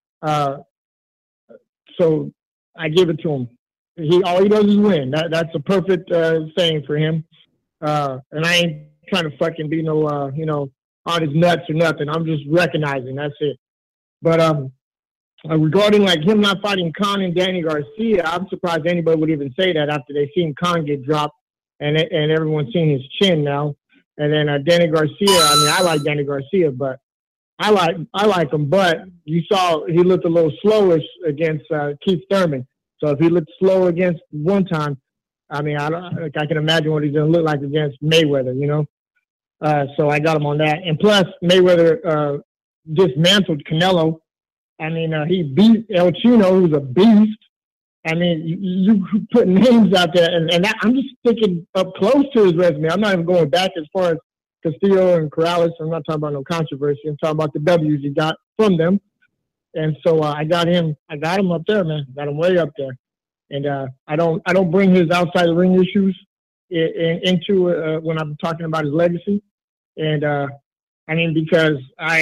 So I give it to him. All he does is win. That's a perfect saying for him. And I ain't trying to fucking be no on his nuts or nothing. I'm just recognizing that's it. But regarding like him not fighting Khan and Danny Garcia, I'm surprised anybody would even say that after they seen Khan get dropped and everyone's seen his chin now. And then Danny Garcia, I mean, I like Danny Garcia, but I like him. But you saw he looked a little slowish against Keith Thurman. So if he looked slow against one time, I mean, I can imagine what he's going to look like against Mayweather, you know? So I got him on that. And plus, Mayweather dismantled Canelo. I mean, he beat El Chino, who's a beast. I mean, you put names out there, and that, I'm just sticking up close to his resume. I'm not even going back as far as Castillo and Corrales. I'm not talking about no controversy. I'm talking about the W's he got from them. And so I got him up there, man. Got him way up there. And I don't bring his outside the ring issues into when I'm talking about his legacy. And I mean, because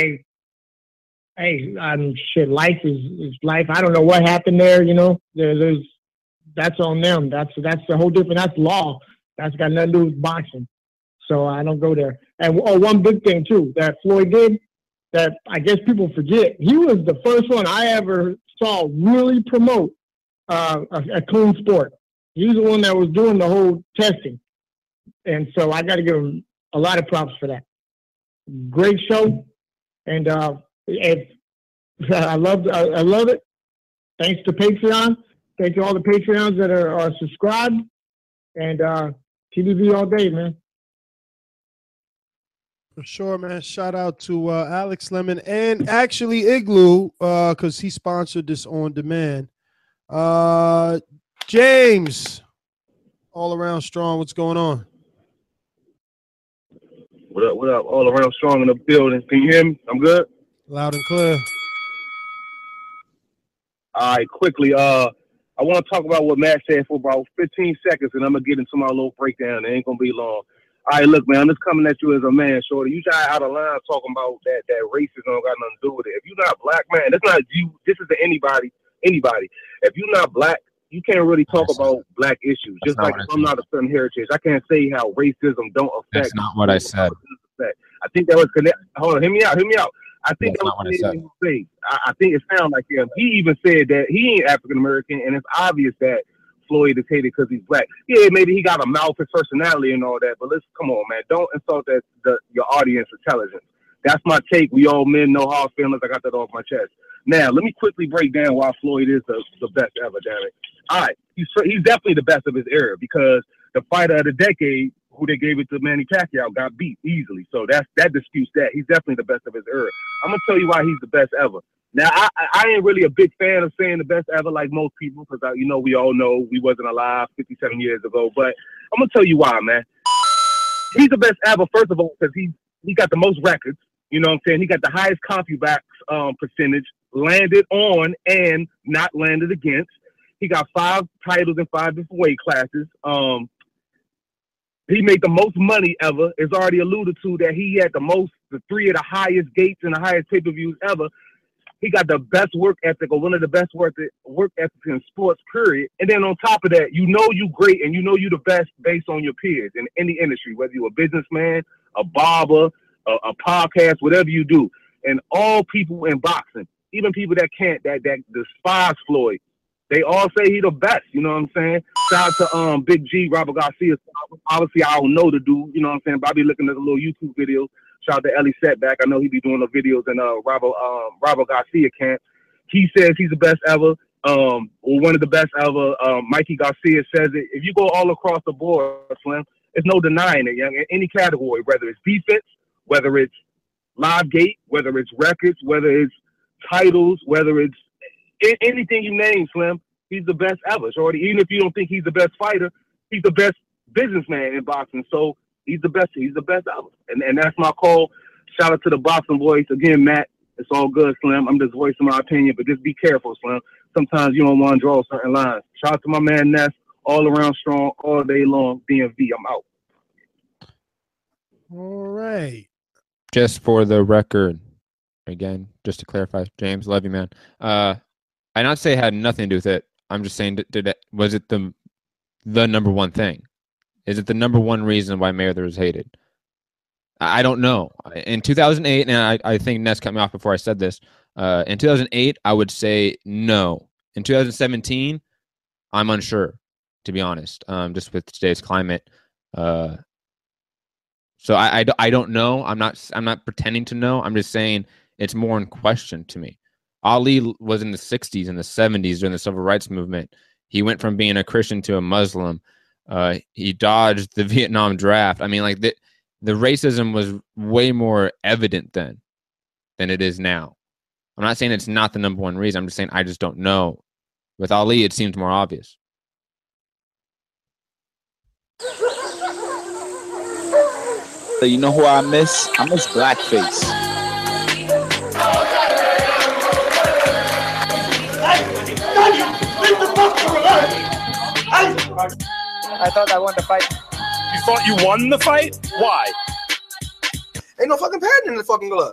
shit, life is life. I don't know what happened there, you know. That's on them. That's the whole different. That's law. That's got nothing to do with boxing. So I don't go there. And one big thing too that Floyd did that I guess people forget. He was the first one I ever saw really promote a clean sport. He's the one that was doing the whole testing, and so I got to give him a lot of props for that. Great show, and I love it. Thanks to Patreon. Thank you all the Patreons that are subscribed, and TBV all day, man. For sure, man. Shout out to Alex Lemon and actually Igloo because he sponsored this on demand. James, all around strong. What's going on? What up? What up? All around strong in the building. Can you hear me? I'm good. Loud and clear. All right, quickly. I want to talk about what Matt said for about 15 seconds, and I'm gonna get into my little breakdown. It ain't gonna be long. All right, look, man, I'm just coming at you as a man, shorty. You try out of line talking about that racism don't got nothing to do with it. If you're not black, man, that's not you. This is to anybody. If you're not black, you can't really talk about black issues. Just like if I'm not a certain heritage, I can't say how racism don't affect. That's not what I said. I think that was connected. Hold on, hear me out. I think that was connected. I think it sounded like him. He even said that he ain't African American, and it's obvious that Floyd is hated because he's black. Yeah, maybe he got a mouth and personality and all that, but let's come on, man. Don't insult your audience intelligence. That's my take. We all men know how feelings. I got that off my chest. Now, let me quickly break down why Floyd is the best ever, damn it. All right, he's definitely the best of his era because the fighter of the decade, who they gave it to Manny Pacquiao, got beat easily. So that disputes that. He's definitely the best of his era. I'm going to tell you why he's the best ever. Now, I ain't really a big fan of saying the best ever like most people because, we all know we wasn't alive 57 years ago. But I'm going to tell you why, man. He's the best ever, first of all, because he got the most records. You know what I'm saying? He got the highest comebacks percentage, landed on and not landed against. He got 5 titles in 5 different weight classes. He made the most money ever. It's already alluded to that he had the 3 of the highest gates and the highest pay-per-views ever. He got the best work ethic, or one of the best work ethics in sports, period. And then on top of that, you great and you the best based on your peers in any industry, whether you're a businessman, a barber, a podcast, whatever you do. And all people in boxing, even people that despise Floyd, they all say he the best. You know what I'm saying? Shout out to Big G, Robert Garcia. Obviously, I don't know the dude. You know what I'm saying? But I be looking at the little YouTube videos. Shout out to Ellie Setback. I know he be doing the videos in Robert Garcia camp. He says he's the best ever, or one of the best ever. Mikey Garcia says it. If you go all across the board, Slim, there's no denying it, young. In any category, whether it's defense, whether it's live gate, whether it's records, whether it's titles, whether it's anything you name, Slim, he's the best ever. Shorty, even if you don't think he's the best fighter, he's the best businessman in boxing. So he's the best. He's the best ever. And that's my call. Shout out to the boxing voice. Again, Matt, it's all good, Slim. I'm just voicing my opinion, but just be careful, Slim. Sometimes you don't want to draw certain lines. Shout out to my man, Ness. All around strong, all day long. DMV, I'm out. All right. Just for the record, again, just to clarify, James, love you, man. I not say it had nothing to do with it. I'm just saying, was it the number one thing? Is it the number one reason why Mayweather was hated? I don't know. In 2008, and I think Ness cut me off before I said this. In 2008, I would say no. In 2017, I'm unsure, to be honest, just with today's climate. So I don't know. I'm not pretending to know. I'm just saying it's more in question to me. Ali was in the 60s and the 70s during the civil rights movement. He went from being a Christian to a Muslim. He dodged the Vietnam draft. I mean, like the racism was way more evident then than it is now. I'm not saying it's not the number one reason. I'm just saying I just don't know. With Ali, it seems more obvious. So you know who I miss? I miss blackface. I thought I won the fight. You thought you won the fight? Why? Ain't no fucking padding in the fucking glove.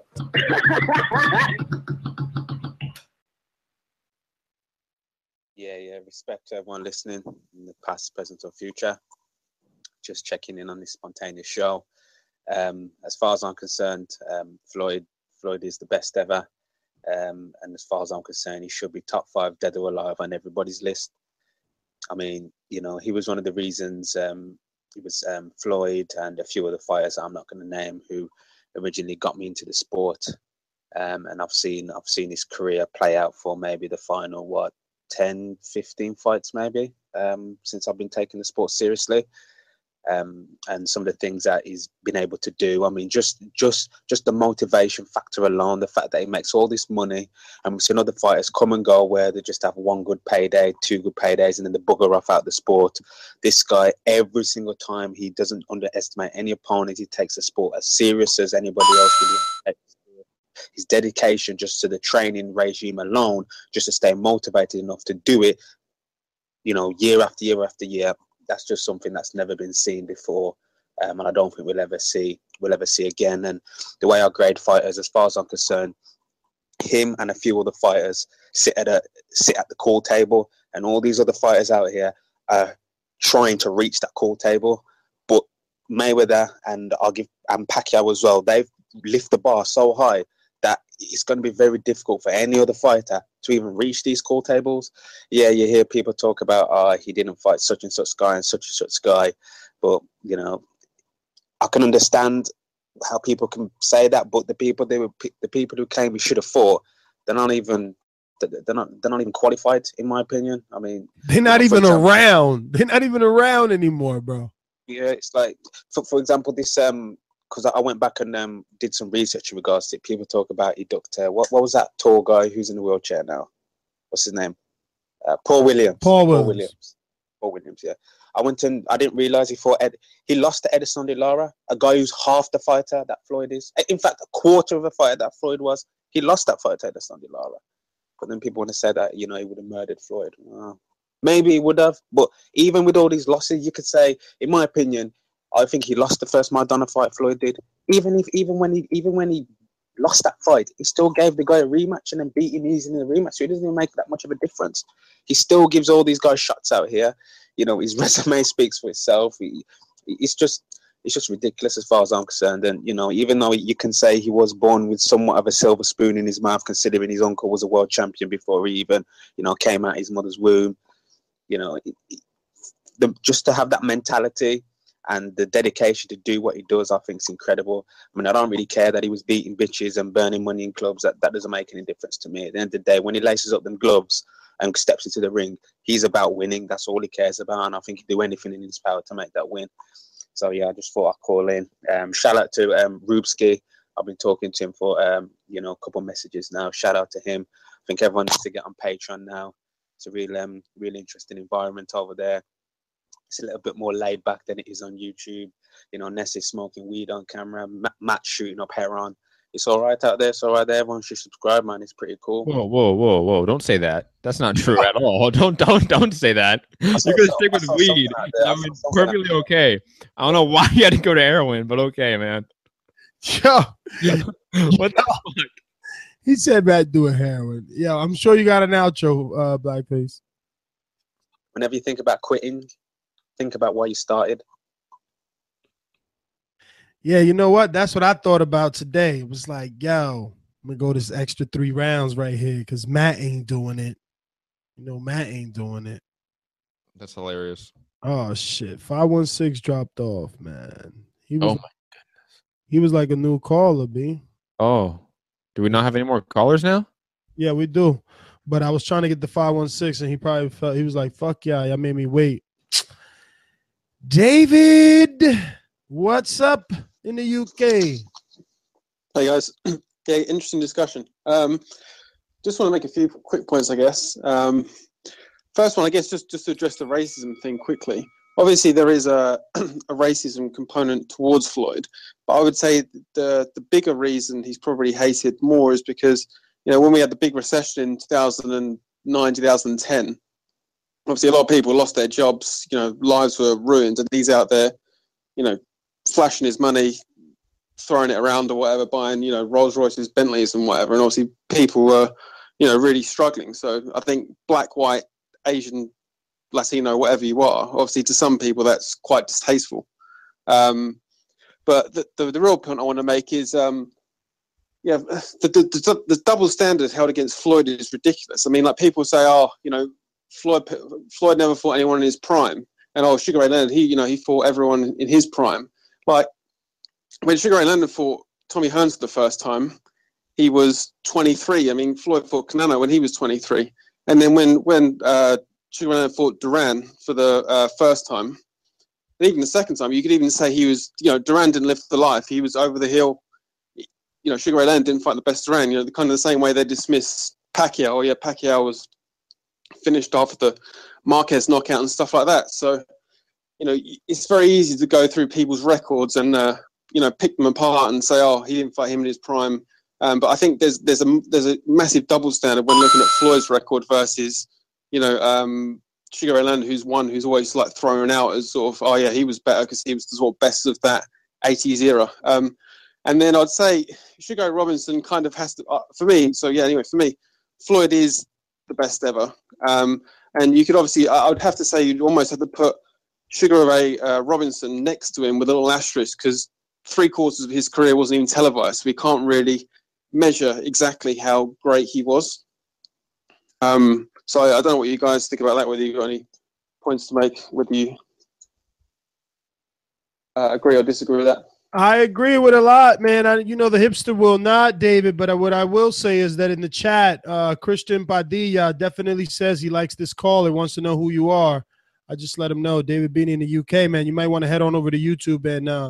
Yeah. Respect to everyone listening in the past, present, or future. Just checking in on this spontaneous show. As far as I'm concerned, Floyd is the best ever. And as far as I'm concerned, he should be top 5 dead or alive on everybody's list. I mean, he was one of the reasons it was Floyd and a few other fighters I'm not going to name who originally got me into the sport. And I've seen his career play out for maybe the final, 10, 15 fights maybe, since I've been taking the sport seriously. And some of the things that he's been able to do. I mean, just the motivation factor alone, the fact that he makes all this money, and we've seen other fighters come and go where they just have one good payday, 2 good paydays, and then they bugger off out the sport. This guy, every single time, he doesn't underestimate any opponent. He takes the sport as serious as anybody else would. His dedication just to the training regime alone, just to stay motivated enough to do it, year after year after year. That's just something that's never been seen before, and I don't think we'll ever see again. And the way I grade fighters, as far as I'm concerned, him and a few other fighters sit at the call table, and all these other fighters out here are trying to reach that call table. But Mayweather and Pacquiao as well, they've lifted the bar so high that it's going to be very difficult for any other fighter to even reach these call tables. Yeah, you hear people talk about, he didn't fight such and such guy and such guy. But, I can understand how people can say that, but the people who claim he should have fought, they're not even qualified, in my opinion. I mean, they're not even around. They're not even around anymore, bro. Yeah, it's like, for example, this because I went back and did some research in regards to it. People talk about he ducked. What was that tall guy who's in the wheelchair now? What's his name? Paul Williams. Paul Williams. Yeah. I went and I didn't realize he lost to Edison De Lara, a guy who's half the fighter that Floyd is. In fact, a quarter of the fighter that Floyd was. He lost that fight to Edison De Lara. But then people want to say that, he would have murdered Floyd. Maybe he would have, but even with all these losses, you could say, in my opinion, I think he lost the first Maradona fight. Floyd did. Even when he lost that fight, he still gave the guy a rematch and then beat him easily in the rematch. So it doesn't even make that much of a difference. He still gives all these guys shots out here. His resume speaks for itself. It's just ridiculous as far as I'm concerned. And even though you can say he was born with somewhat of a silver spoon in his mouth, considering his uncle was a world champion before he even came out of his mother's womb. Just to have that mentality and the dedication to do what he does, I think is incredible. I mean, I don't really care that he was beating bitches and burning money in clubs. That doesn't make any difference to me. At the end of the day, when he laces up them gloves and steps into the ring, he's about winning. That's all he cares about, and I think he'd do anything in his power to make that win. So yeah, I just thought I'd call in. Shout out to Rubsky. I've been talking to him for a couple of messages now. Shout out to him. I think everyone needs to get on Patreon now. It's a really interesting environment over there. It's a little bit more laid back than it is on YouTube. Nessie smoking weed on camera, Matt shooting up heroin. It's all right out there. It's all right there. Everyone should subscribe, man. It's pretty cool. Whoa! Don't say that. That's not true at all. Don't say that. You're gonna stick with weed. I mean, perfectly okay. I don't know why you had to go to heroin, but okay, man. Yo, what the fuck? He said Matt doing heroin. Yeah, I'm sure you got an outro, Blackface. Whenever you think about quitting, think about why you started. Yeah, you know what? That's what I thought about today. It was like, yo, I'm going to go this extra 3 rounds right here because Matt ain't doing it. Matt ain't doing it. That's hilarious. Oh, shit. 516 dropped off, man. Oh, my goodness. He was like a new caller, B. Oh. Do we not have any more callers now? Yeah, we do. But I was trying to get the 516, and he probably felt, he was like, fuck yeah, y'all made me wait. David, what's up in the UK? Hey, guys. Yeah, interesting discussion. Just want to make a few quick points, I guess. First one, I guess, just to address the racism thing quickly. Obviously, there is a racism component towards Floyd, but I would say the bigger reason he's probably hated more is because, when we had the big recession in 2009, 2010, obviously a lot of people lost their jobs, lives were ruined, and he's out there, flashing his money, throwing it around or whatever, buying, Rolls Royces, Bentleys and whatever, and obviously people were, really struggling. So I think black, white, Asian, Latino, whatever you are, obviously to some people that's quite distasteful. But the real point I want to make is, the double standard held against Floyd is ridiculous. I mean, like people say, Floyd never fought anyone in his prime, and Sugar Ray Leonard, he fought everyone in his prime. Like when Sugar Ray Leonard fought Tommy Hearns for the first time, he was 23. I mean, Floyd fought Canelo when he was 23, and then when Sugar Ray Leonard fought Duran for the first time, and even the second time, you could even say he was, Duran didn't live the life. He was over the hill. Sugar Ray Leonard didn't fight the best Duran. Kind of the same way they dismiss Pacquiao. Pacquiao was finished off the Marquez knockout and stuff like that. So, it's very easy to go through people's records and pick them apart and say, he didn't fight him in his prime. But I think there's a massive double standard when looking at Floyd's record versus Sugar Ray Leonard, who's always like thrown out as sort of, he was better because he was the sort of best of that 80s era. And then I'd say Sugar Ray Robinson kind of has to, for me, Floyd is the best ever. And you could obviously, I would have to say you'd almost have to put Sugar Ray Robinson next to him with a little asterisk because 3/4 of his career wasn't even televised. We can't really measure exactly how great he was. So I don't know what you guys think about that, whether you've got any points to make, whether you agree or disagree with that. I agree with a lot, man. The hipster will not, David, but what I will say is that in the chat, Christian Padilla definitely says he likes this call and wants to know who you are. I just let him know. David Beanie in the UK, man. You might want to head on over to YouTube and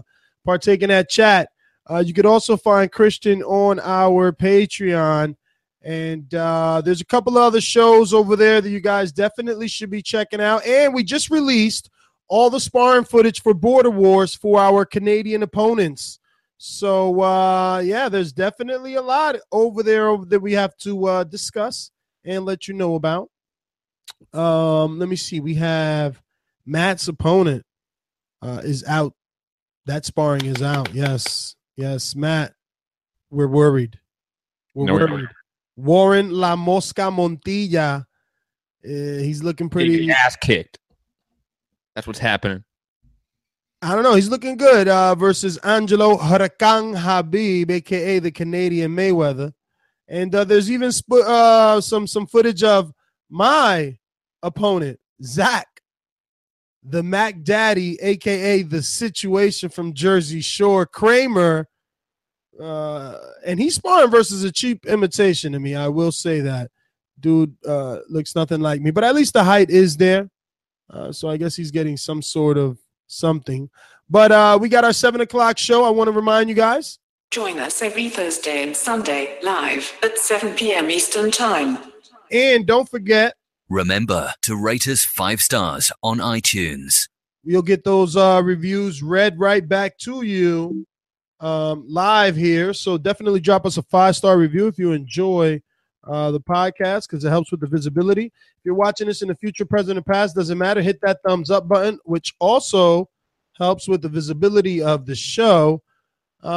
partake in that chat. You could also find Christian on our Patreon. And there's a couple other shows over there that you guys definitely should be checking out. And we just released all the sparring footage for Border Wars for our Canadian opponents. So, yeah, there's definitely a lot over there that we have to discuss and let you know about. Let me see. We have Matt's opponent is out. That sparring is out. Yes, Matt. We're worried. We're worried. Warren La Mosca Montilla. He's looking pretty ass kicked. That's what's happening. I don't know. He's looking good versus Angelo Huracan Habib, a.k.a. the Canadian Mayweather. And there's even some footage of my opponent, Zach, the Mac Daddy, a.k.a. the Situation from Jersey Shore, Kramer. And he's sparring versus a cheap imitation to me. I will say that. Dude looks nothing like me. But at least the height is there. So I guess he's getting some sort of something. But we got our 7 o'clock show. I want to remind you guys. Join us every Thursday and Sunday live at 7 p.m. Eastern Time. And don't forget. Remember to rate us 5 stars on iTunes. You'll get those reviews read right back to you live here. So definitely drop us a 5-star review if you enjoy the podcast, because it helps with the visibility. If you're watching this in the future, present, and past, doesn't matter. Hit that thumbs up button, which also helps with the visibility of the show. We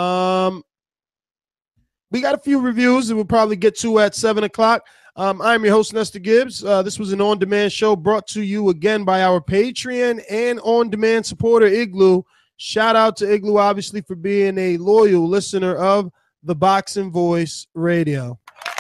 got a few reviews that we'll probably get to at 7 o'clock. I'm your host, Nestor Gibbs. This was an on-demand show brought to you again by our Patreon and on-demand supporter, Igloo. Shout out to Igloo, obviously, for being a loyal listener of the Boxing Voice Radio.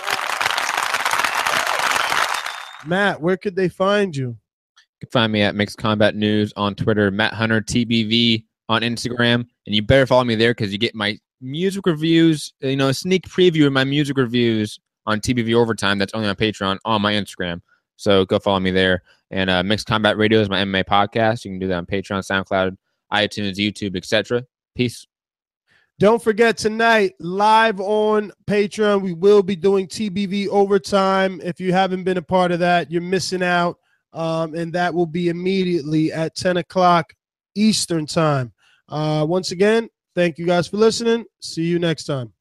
Matt, where could they find you? You can find me at Mixed Combat News on Twitter, Matt Hunter TBV on Instagram, and you better follow me there because you get my music reviews, a sneak preview of my music reviews on TBV Overtime. That's only on Patreon on my Instagram. So go follow me there. And Mixed Combat Radio is my MMA podcast. You can do that on Patreon, SoundCloud, iTunes, YouTube, etc. Peace. Don't forget, tonight, live on Patreon, we will be doing TBV Overtime. If you haven't been a part of that, you're missing out. And that will be immediately at 10 o'clock Eastern Time. Once again, thank you guys for listening. See you next time.